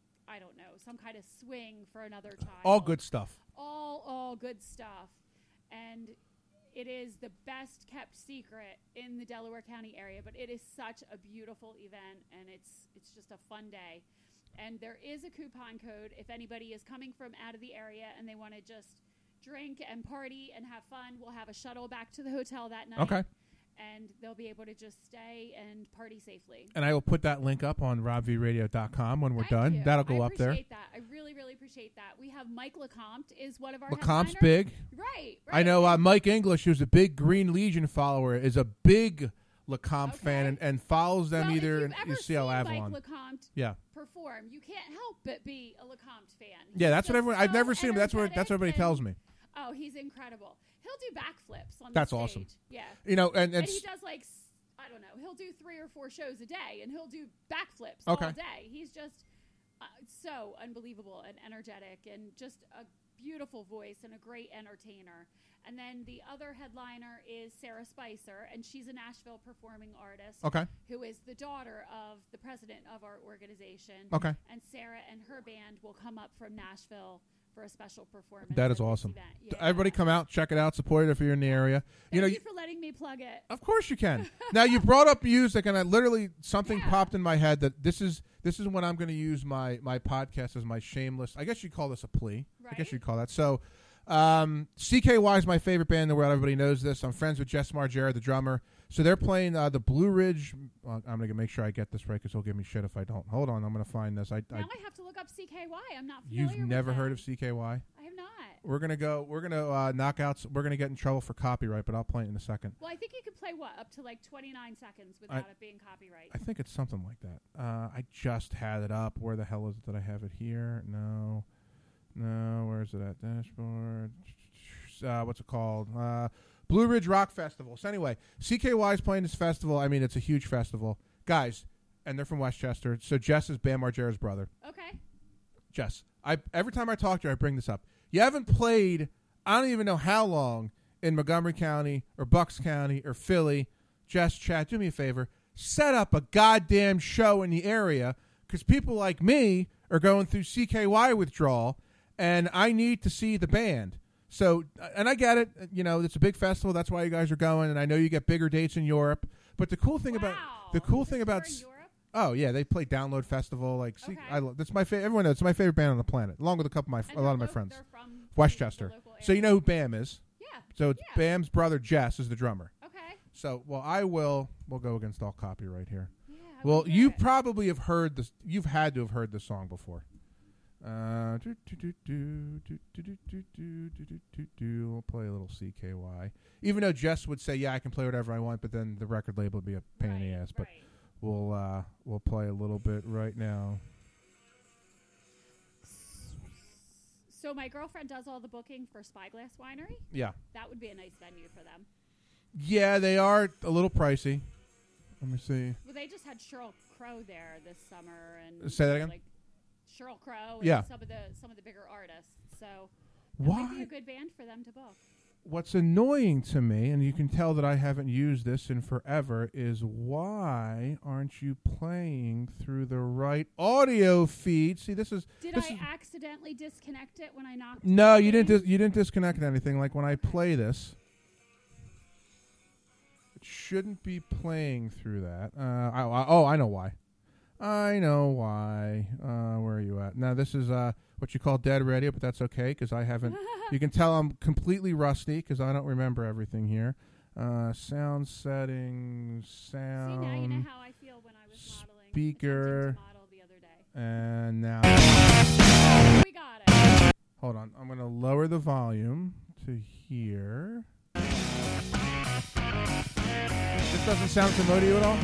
I don't know, some kind of swing for another child. All good stuff. all all good stuff, and it is the best kept secret in the Delaware County area, but it is such a beautiful event, and it's it's just a fun day. And there is a coupon code if anybody is coming from out of the area and they want to just drink and party and have fun. We'll have a shuttle back to the hotel that night. Okay. and they'll be able to just stay and party safely. And I will put that link up on rob v radio dot com when we're Thank done. you. That'll go I up there. appreciate that. I really, really appreciate that. We have Mike LeCompte is one of our LeCompte's headliners. big. Right, right. I know uh, Mike English, who's a big Green Legion follower, is a big LeCompte Okay. fan and, and follows them well, either if in you've ever U C L seen Avalon. Mike LeCompte Yeah. perform, you can't help but be a LeCompte fan. Yeah, He's that's what just everyone. I've so never seen him. That's what energetic that's what everybody and- tells me. Oh, he's incredible. He'll do backflips on That's the awesome. stage. Yeah. You know, and, and, And s- he does like s- I don't know. He'll do three or four shows a day, and he'll do backflips Okay. all day. He's just uh, so unbelievable and energetic, and just a beautiful voice and a great entertainer. And then the other headliner is Sarah Spicer, and she's a Nashville performing artist okay, who is the daughter of the president of our organization. okay. And Sarah and her band will come up from Nashville for a special performance. That at is this awesome. event. Yeah. Everybody, come out, check it out, support it if you're in the area. Thank you know, you for letting me plug it. of course you can. Now you brought up music, and I literally something Yeah. popped in my head that this is this is when I'm going to use my my podcast as my shameless. I guess you'd call this a plea. I guess Right. you'd call that so. Um, C K Y is my favorite band in the world. Everybody knows this. I'm friends with Jess Margera, the drummer. So they're playing uh, the Blue Ridge. Uh, I'm going to make sure I get this right because he'll give me shit if I don't. Hold on, I'm going to find this. I, Now I I have to look up C K Y. I'm not familiar you've with never them. heard of C K Y? I have not. We're gonna go. We're gonna uh, knock out. We're gonna get in trouble for copyright, but I'll play it in a second. Well, I think you can play what up to like twenty-nine seconds without I- it being copyright. I think it's something like that. Uh, I just had it up. Where the hell is it? Did I have it here? No, no. Where's it at? Dashboard. Uh, what's it called? Uh, Blue Ridge Rock Festival. So anyway, C K Y is playing this festival. I mean, it's a huge festival, guys, and they're from Westchester. So Jess is Bam Margera's brother. Okay. Jess, I every time I talk to her, I bring this up. You haven't played, I don't even know how long, in Montgomery County or Bucks County or Philly. Jess, Chad, do me a favor. Set up a goddamn show in the area because people like me are going through C K Y withdrawal, and I need to see the band. So, and I get it. You know, it's a big festival. That's why you guys are going, and I know you get bigger dates in Europe. But the cool thing about Wow. the cool Is thing this about for s- Europe? Oh yeah, they play Download Festival. Like, see, Okay. I lo- that's my favorite. Everyone knows it's my favorite band on the planet, along with a couple of my And a lot they're of my lo- friends. They're from Westchester. the local So you area. know who Bam is. Yeah. So it's Yeah. Bam's brother Jess is the drummer. Okay. So well, I will. We'll go against all copyright here. Yeah. I Well, wanna hear you it. probably have heard this. You've had to have heard this song before. Uh, do, do, do, do, do, do, do, do, do, do, do, do. We'll play a little C K Y. Even though Jess would say, "Yeah, I can play whatever I want," but then the record label would be a pain in the Right, ass. But right. we'll uh, we'll play a little bit right now. So my girlfriend does all the booking for Spyglass Winery. Yeah, That would be a nice venue for them. yeah, they are a little pricey. Let me see. Well, they just had Sheryl Crow there this summer, and Say that again? Like Sheryl Crow, and Yeah. some of the some of the bigger artists. So that Why? might be a good band for them to book. What's annoying to me, and you can tell that I haven't used this in forever, is why aren't you playing through the right audio feed? See, this is Did this I is, accidentally disconnect it when I knocked? no, the you didn't. thing? Dis- you didn't disconnect anything. Like when I play this, it shouldn't be playing through that. Uh, I, I, oh, I know why. I know why. Uh, where are you at? Now this is uh, what you call dead radio, but that's okay because I haven't. You can tell I'm completely rusty because I don't remember everything here. Uh, sound settings, sound, See, now you know how I feel when I was modeling. speaker. attempting to model the other day. and now. We got it. Hold on. I'm going to lower the volume to here. This doesn't sound familiar to you at all?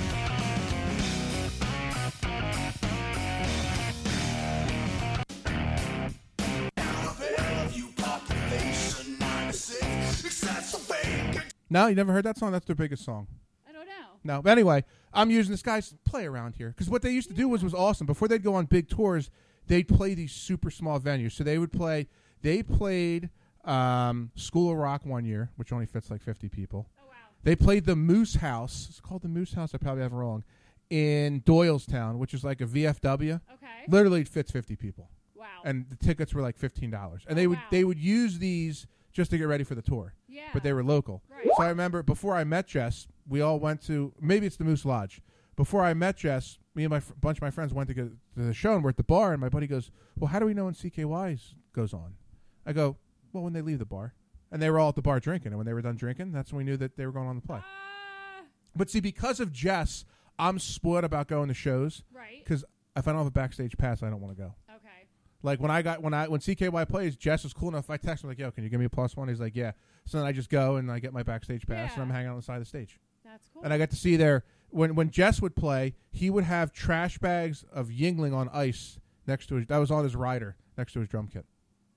No, you never heard that song? That's their biggest song. I don't know. No, but anyway, I'm using this guy's play around here because what they used to do was was awesome. Before they'd go on big tours, they'd play these super small venues. So they would play. They played um, School of Rock one year, which only fits like fifty people. Oh wow. They played the Moose House. It's called the Moose House. I probably have it wrong. In Doylestown, which is like a V F W. Okay. Literally, it fits fifty people, Wow. and the tickets were like fifteen dollars. And Oh, they would wow. they would use these just to get ready for the tour. yeah. But they were local. Right. So I remember before I met Jess, we all went to, maybe it's the Moose Lodge. Before I met Jess, me and my fr- bunch of my friends went to get to the show, and we're at the bar, and my buddy goes, well, how do we know when C K Y's goes on? I go, well, when they leave the bar. And they were all at the bar drinking, and when they were done drinking, that's when we knew that they were going on the play. Ah, But see, because of Jess, I'm split about going to shows. Right. Because if I don't have a backstage pass, I don't want to go. Okay. Like when I got when I when C K Y plays, Jess is cool enough. If I text him like, "Yo, can you give me a plus one?" He's like, "Yeah." So then I just go and I get my backstage pass Yeah. and I'm hanging on the side of the stage. That's cool. And I got to see there when when Jess would play, he would have trash bags of Yingling on ice next to his. That was on his rider next to his drum kit.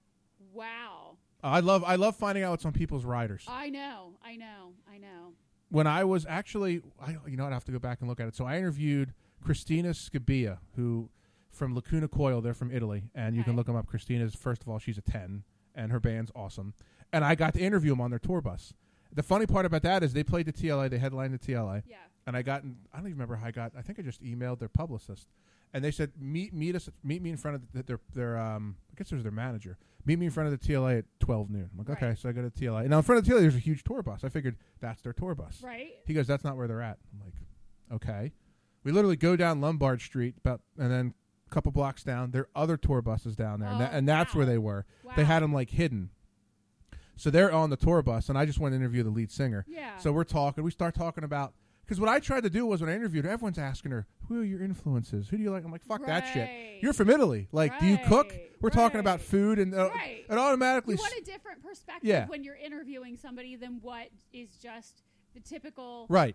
Wow. I love I love finding out what's on people's riders. I know. I know. I know. When I was actually, I you know, I'd have to go back and look at it. So I interviewed Christina Scabia, who from Lacuna Coil. They're from Italy, and you Okay. can look them up. Christina's first of all, she's a ten, and her band's awesome. And I got to interview them on their tour bus. The funny part about that is they played the T L A, they headlined the T L A, Yeah. and I got, in, I don't even remember how I got. I think I just emailed their publicist, and they said meet meet us meet me in front of the, their their um I guess it was their manager. Meet me in front of the T L A at twelve noon. I'm like, okay, Right. so I go to the T L A. Now in front of the T L A, there's a huge tour bus. I figured that's their tour bus. Right. He goes, that's not where they're at. I'm like, okay. We literally go down Lombard Street, about, and then a couple blocks down, there are other tour buses down there, and, that, Oh, and that's wow. where they were. Wow. They had them like hidden. So they're on the tour bus, and I just went to interview the lead singer. Yeah. So we're talking. We start talking about, because what I tried to do was when I interviewed her, everyone's asking her, who are your influences? Who do you like? I'm like, fuck that shit. Right. You're from Italy. Like, do you cook? Right. We're talking about Right. food, and uh, Right. it automatically. You s- want a different perspective Yeah. when you're interviewing somebody than what is just the typical right.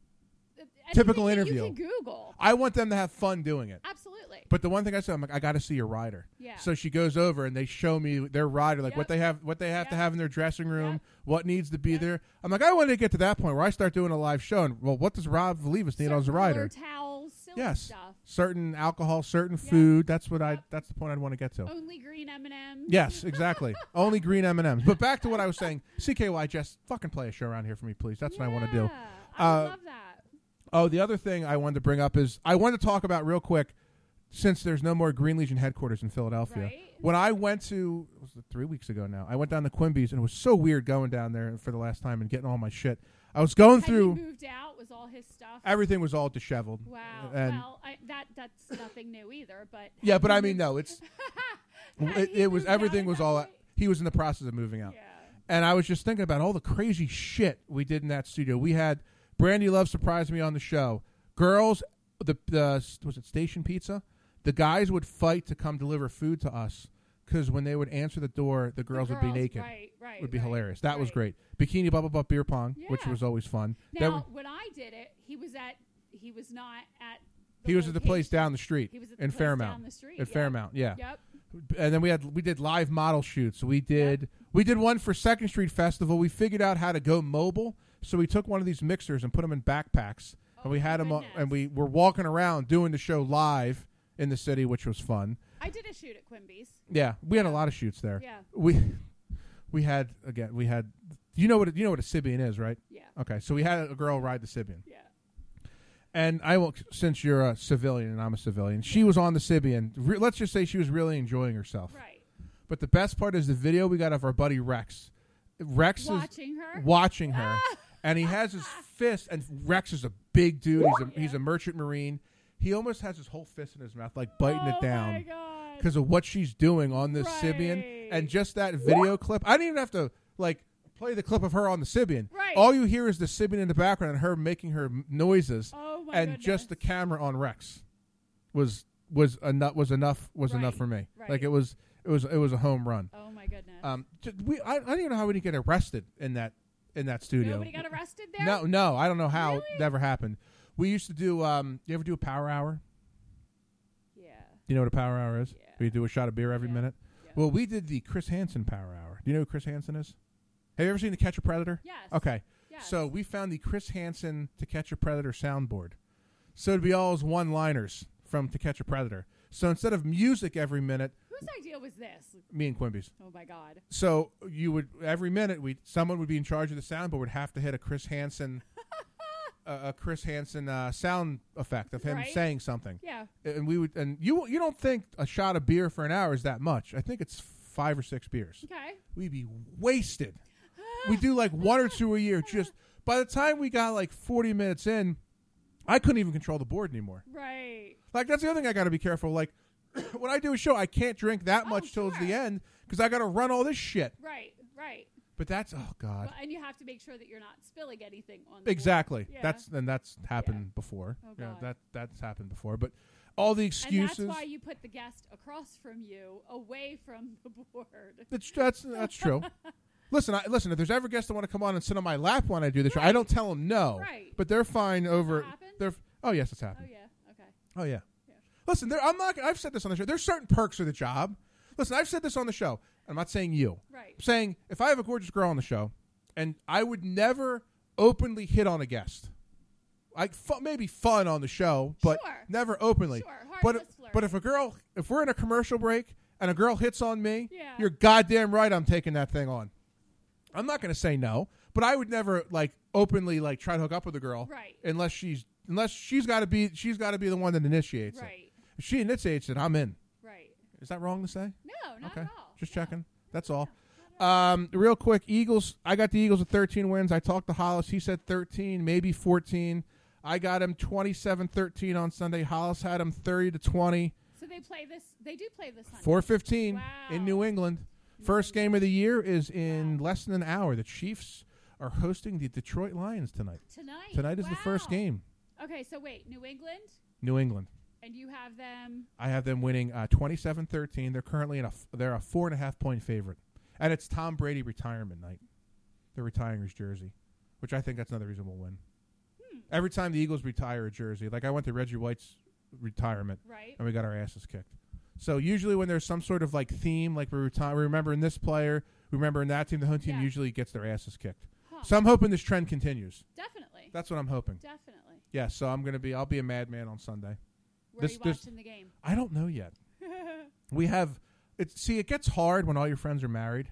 uh, Typical anything that interview. You can Google. I want them to have fun doing it. Absolutely. But the one thing I said, I'm like, I got to see your rider. Yeah. So she goes over and they show me their rider, like what Yep. they have, what they have to Yep. have in their dressing room, Yep. what needs to be Yep. there. I'm like, I wanted to get to that point where I start doing a live show, and well, what does Rob Villivas need on his Certain rider? roller towels, silly Yes, stuff. certain alcohol, certain Yep. food. That's what I. Yep. That's the point I'd want to get to. Only green M and M's. Yes, exactly. Only green M and M's. But back to what I was saying. C K Y, just fucking play a show around here for me, please. That's what I want to do. I Uh, love that. Oh, the other thing I wanted to bring up is I wanted to talk about real quick, since there's no more Green Legion headquarters in Philadelphia. Right. When I went to, was it three weeks ago now, I went down to Quimby's, and it was so weird going down there for the last time and getting all my shit. I was going Had through, he moved out? Was all his stuff? everything was all disheveled. Wow. And well, I, that that's nothing new either. But yeah, but I mean, no, it's, Had it, he it was, moved out everything at was that all, point? he was in the process of moving out. Yeah. And I was just thinking about all the crazy shit we did in that studio. We had Brandy Love surprise me on the show. Girls, the the was it Station Pizza? The guys would fight to come deliver food to us because when they would answer the door, the girls, The would be girls, naked. Right, right. Would be right, hilarious. That was right. great. Bikini Bubble Butt Beer Pong, which Yeah. was always fun. That Now, w- when I did it, he was at. He was not at. The he was at the place location. down the street He was at the in place Fairmount. down the street. At yep. Fairmount, yeah. Yep. And then we had we did live model shoots. We did we did one for Second Street Festival. We figured out how to go mobile, so we took one of these mixers and put them in backpacks, Oh, and we had my them, on, goodness. and we were walking around doing the show live in the city, which was fun. I did a shoot at Quimby's. Yeah, we had a lot of shoots there. Yeah. We we had again we had you know what you know what a Sibian is, right? Yeah. Okay, so we had a girl ride the Sibian. Yeah. And I will, since you're a civilian and I'm a civilian, she was on the Sibian. Re- let's just say she was really enjoying herself. Right. But the best part is the video we got of our buddy Rex. Rex Watching is her. watching her, and he has his fist. And Rex is a big dude. He's a Yeah. he's a merchant marine. He almost has his whole fist in his mouth, like biting oh it my down God. because of what she's doing on this Right. Sibian. And just that video clip, I didn't even have to like play the clip of her on the Sibian. Right. All you hear is the Sibian in the background and her making her m- noises. Oh my and goodness. just the camera on Rex was was enough was enough was enough Right, for me. right. Like it was it was it was a home run. Oh my goodness. Um, j- we I, I don't even know how we didn't get arrested in that in that studio. Nobody got arrested there. No, no, I don't know how. Really? Never happened. We used to do. Um, you ever do a power hour? Yeah. You know what a power hour is? Yeah. We do a shot of beer every Yeah. minute. Yeah. Well, we did the Chris Hansen power hour. Do you know who Chris Hansen is? Have you ever seen To Catch a Predator? Yes. Okay. Yes. So we found the Chris Hansen To Catch a Predator soundboard. So it'd be all his one-liners from To Catch a Predator. So instead of music every minute, Whose idea was this? me and Quimby's. Oh my God. So you would every minute we someone would be in charge of the sound, but would have to hit a Chris Hansen, uh, a Chris Hansen uh, sound effect of him Right. saying something. Yeah. And we would, and you you don't think a shot of beer for an hour is that much? I think it's five or six beers. Okay. We'd be wasted. We do like one or two a year. Just by the time we got like forty minutes in, I couldn't even control the board anymore. Right. Like that's the other thing I got to be careful. Like when I do a show, I can't drink that Oh, much towards sure. the end because I got to run all this shit. Right. Right. But that's oh god. Well, and you have to make sure that you're not spilling anything on the Exactly. board. Yeah. That's and that's happened Yeah. before. Oh, yeah, God. that that's happened before. But all the excuses. And that's why you put the guest across from you, away from the board. That's that's that's true. Listen, I, listen. If there's ever guests that want to come on and sit on my lap when I do the show, I don't tell them no. Right. But they're fine over. happened? They're oh yes, it's Oh happened. yeah. Okay. Oh yeah. Yeah. Listen, there, I'm not. I've said this on the show. There's certain perks of the job. Listen, I've said this on the show. I'm not saying you. Right. I'm saying if I have a gorgeous girl on the show, and I would never openly hit on a guest. Like fu- maybe fun on the show, but Sure. never openly. Sure. But Harmless flirting. but if a girl, if we're in a commercial break and a girl hits on me, Yeah. you're goddamn right. I'm taking that thing on. I'm not going to say no, but I would never like openly like try to hook up with a girl, Right. Unless she's unless she's got to be she's got to be the one that initiates it. Right. If she initiates it, I'm in. Right. Is that wrong to say? No, not okay, at all. just No. checking. That's all. Um, real quick, Eagles. I got the Eagles with thirteen wins. I talked to Hollis. He said thirteen, maybe fourteen. I got him twenty-seven thirteen on Sunday. Hollis had him thirty to twenty. So they play this. They do play this Sunday. four fifteen Wow. in New England. First game of the year is in Wow. less than an hour. The Chiefs are hosting the Detroit Lions tonight. Tonight. Tonight is the first Wow. game. Okay, so wait, New England, New England. and you have them. I have them winning uh, twenty-seven thirteen. They're currently in a f- they're a four and a half point favorite, and it's Tom Brady retirement night. They're retiring his jersey, which I think that's another reason we'll win. Hmm. Every time the Eagles retire a jersey, like I went to Reggie White's retirement, Right. and we got our asses kicked. So usually when there's some sort of like theme, like we retire, we remember in this player, we remember in that team, the home team Yeah. usually gets their asses kicked. Huh. So I'm hoping this trend continues. Definitely. That's what I'm hoping. Definitely. Yeah. So I'm gonna be, I'll be a madman on Sunday. Where This- are you this- watching the game? I don't know yet. We have it. See, it gets hard when all your friends are married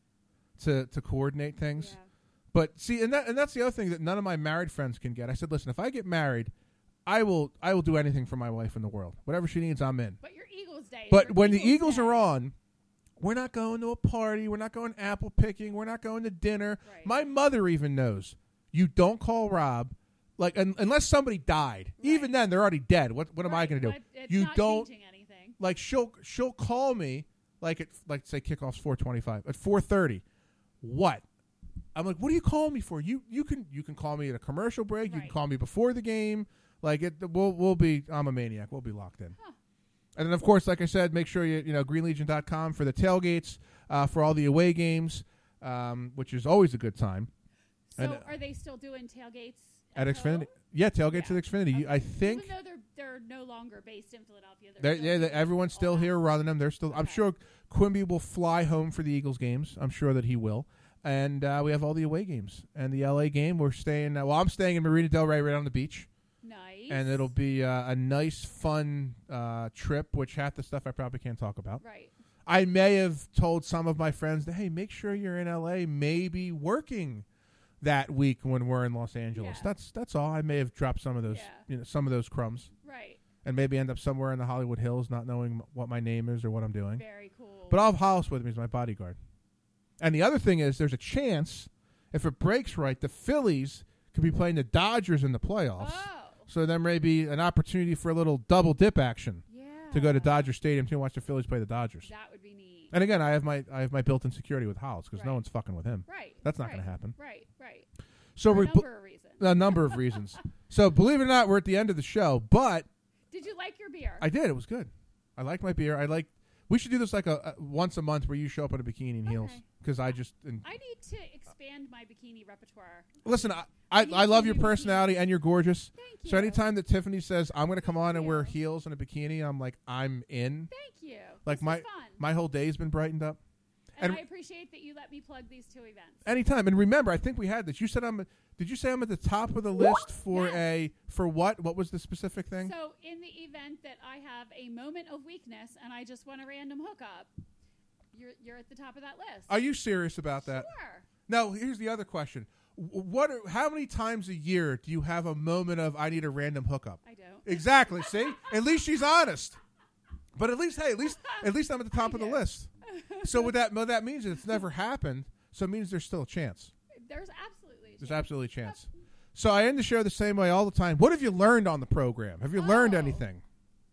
to to coordinate things. Yeah. But see, and that and that's the other thing that none of my married friends can get. I said, listen, if I get married, I will I will do anything for my wife in the world. Whatever she needs, I'm in. But your Eagles Day. is But your when the Eagles Day. are on, we're not going to a party. We're not going apple picking. We're not going to dinner. Right. My mother even knows you don't call Rob, like un- unless somebody died. Right. Even then, they're already dead. What what am I Right, going to do? but it's You not don't changing anything. like she'll she'll call me like at like say kickoff's four twenty five at four thirty. What? I'm like, what are you calling me for? You you can you can call me at a commercial break. You can Right. call me before the game. Like it, we'll we'll be. I'm a maniac. We'll be locked in. Huh. And then of course, like I said, make sure you you know green legion dot com for the tailgates, uh, for all the away games, um, which is always a good time. So And, uh, are they still doing tailgates At home? Xfinity, yeah, tailgates Yeah. at Xfinity. You- I Okay. think Even though they're they're no longer based in Philadelphia, they're They're, still yeah, doing they- everyone's all still that. here running them. They're still. I'm Okay. sure Quimby will fly home for the Eagles games. I'm sure that he will. And uh, we have all the away games and the L A game. We're staying. Uh, well, I'm staying in Marina Del Rey, right on the beach, Nice. and it'll be uh, a nice, fun uh, trip. Which half the stuff I probably can't talk about. right. I may have told some of my friends that, hey, make sure you're in L A, maybe working that week when we're in Los Angeles. Yeah. That's that's all. I may have dropped some of those, Yeah. you know, some of those crumbs, Right. and maybe end up somewhere in the Hollywood Hills, not knowing m- what my name is or what I'm doing. Very cool. But I'll have Hollis with me as my bodyguard. And the other thing is, there's a chance, if it breaks right, the Phillies could be playing the Dodgers in the playoffs. Oh. So there may be an opportunity for a little double dip action Yeah. to go to Dodger Stadium to watch the Phillies play the Dodgers. That would be neat. And again, I have my I have my built-in security with Hollis because no Right. one's fucking with him. Right. That's not right, gonna happen. Right. Right. So For we a number of reasons. a number of reasons. So believe it or not, we're at the end of the show. But Did you like your beer? I did. It was good. I like my beer. I like. We should do this like a, a once a month where you show up in a bikini and heels Okay. because I just. And I need to expand my bikini repertoire. listen, I, I, need I love to your use personality and you're gorgeous. Thank you. So anytime that Tiffany says I'm going to come on and you. wear heels and a bikini, I'm like I'm in. Thank you. Like This my was fun. my whole day's been brightened up. and, and- I appreciate that you let me plug these two events. Anytime. And remember, I think we had this. You said I'm. Did you say I'm at the top of the list for Yes. a for what? What was the specific thing? So in the event that I have a moment of weakness and I just want a random hookup, you're you're at the top of that list. Are you serious about that? Sure. No. Here's the other question. W- What? Are, how many times a year do you have a moment of I need a random hookup? I don't. Exactly. See, at least she's honest. But at least, hey, at least, at least I'm at the top of the Yeah. list. So what that what that means is it's never happened. So it means there's still a chance. There's absolutely a There's chance. absolutely a chance. So I end the show the same way all the time. What have you learned on the program? Have you learned Oh. anything?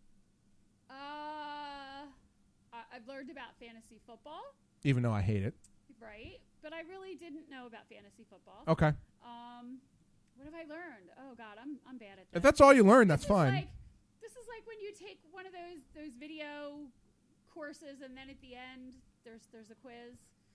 Uh, I- I've learned about fantasy football, Even though I hate it. right? but I really didn't know about fantasy football. Okay. Um, what have I learned? Oh God, I'm I'm bad at that. If that's all you learn, This that's is fine. Like, this is like when you take one of those those video courses, and then at the end there's there's a quiz.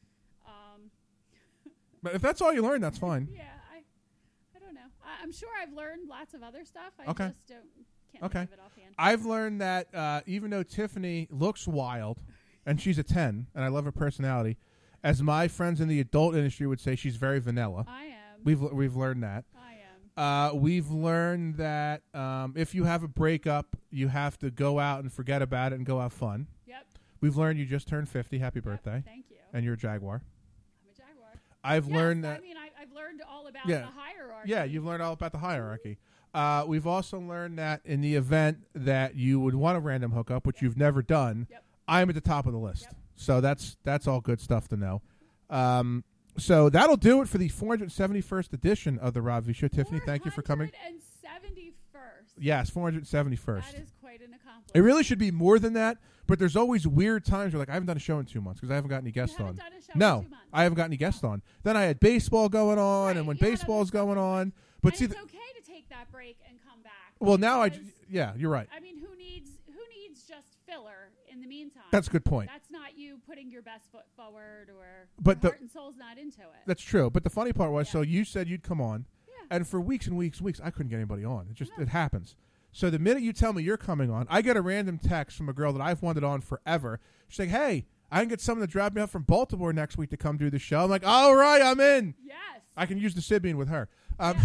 Um, But if that's all you learn, that's fine. yeah, I I don't know. I, I'm sure I've learned lots of other stuff. I Okay. just don't can't Okay. think of it offhand. I've learned that uh, even though Tiffany looks wild, and she's a ten, and I love her personality, as my friends in the adult industry would say, she's very vanilla. I am. We've we've learned that. I am. Uh, we've learned that um, if you have a breakup, you have to go out and forget about it and go have fun. Yep. We've learned you just turned fifty. Happy Yep, birthday. Thank you. And you're a Jaguar. I'm a Jaguar. I've Yes, learned that. I mean, I, I've learned all about Yeah. the hierarchy. Yeah, you've learned all about the hierarchy. Uh, we've also learned that in the event that you would want a random hookup, which you've never done, Yep. I'm at the top of the list. Yep. So that's that's all good stuff to know. Um, so that'll do it for the four hundred seventy-first edition of the Rob V Show. Tiffany, thank you for coming. four hundred seventy-first. Yes, four hundred seventy-first. That is quite an accomplishment. It really should be more than that, but there's always weird times where, like, I haven't done a show in two months because I haven't got any guests haven't on. done a show in no, two months. I haven't got any guests on. Then I had baseball going on, Right, and when you had baseball's other going stuff. on, but and see, it's the, okay to take that break and come back. well, now I, because, j- yeah, you're right. I mean, who needs who needs just filler in the meantime? That's a good point. That's not you putting your best foot forward, or But your the- heart and soul's not into it. That's true. But the funny part was, Yeah. so you said you'd come on, Yeah. and for weeks and weeks and weeks, I couldn't get anybody on. It just No. it happens. So the minute you tell me you're coming on, I get a random text from a girl that I've wanted on forever. She's like, "Hey, I can get someone to drive me up from Baltimore next week to come do the show." I'm like, "All right, I'm in. Yes. I can use the Sibian with her." Um,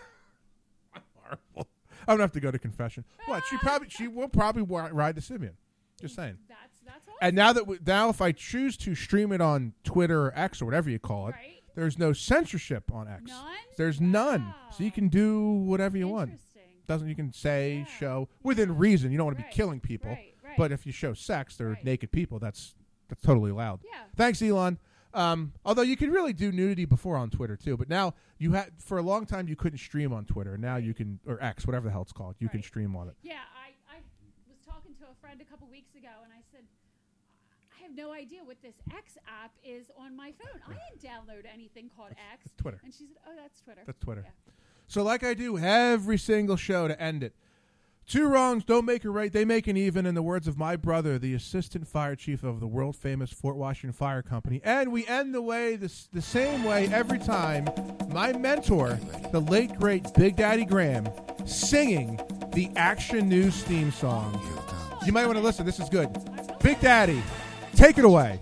I'm horrible. I'm gonna have to go to confession. What? She probably she will probably wa- ride the Sibian. Just saying. That's that's awesome. And now that we, now if I choose to stream it on Twitter or X or whatever you call it, Right. there's no censorship on X. None? There's none. So you Wow. can do whatever you want. Interesting. Doesn't you can say, Yeah. show within reason. You don't want to Right. be killing people. Right, right. But if you show sex, they're Right. naked people. That's that's totally allowed. Yeah. Thanks, Elon. Um, although you could really do nudity before on Twitter too, but now you had for a long time you couldn't stream on Twitter. Now you can, or X, whatever the hell it's called. You can Right. stream on it. Yeah, I, I was talking to a friend a couple weeks ago, and I said, I have no idea what this X app is on my phone. I didn't download anything called X. That's Twitter. And she said, oh, that's Twitter. That's Twitter. Yeah. So like I do every single show to end it. Two wrongs don't make a right, they make an even, in the words of my brother, the assistant fire chief of the world-famous Fort Washington Fire Company. And we end the way this, the same way every time. My mentor, the late, great Big Daddy Graham, singing the Action News theme song. You might want to listen. This is good. Big Daddy, take it away.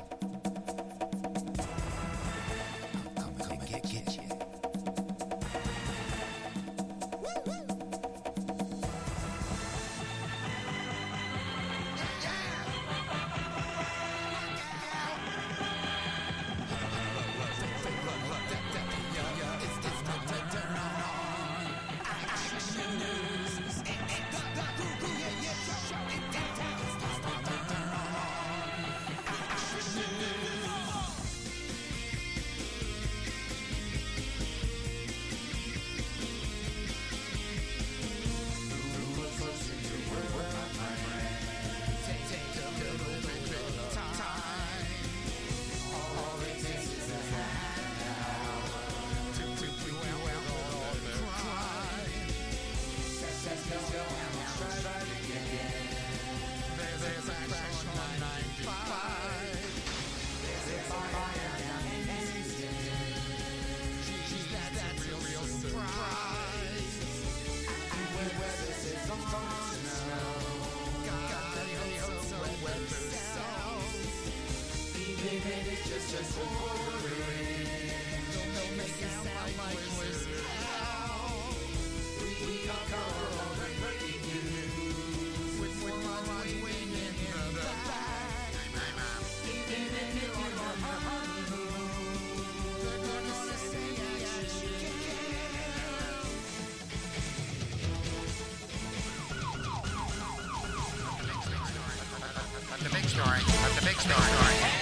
The big story. The big story.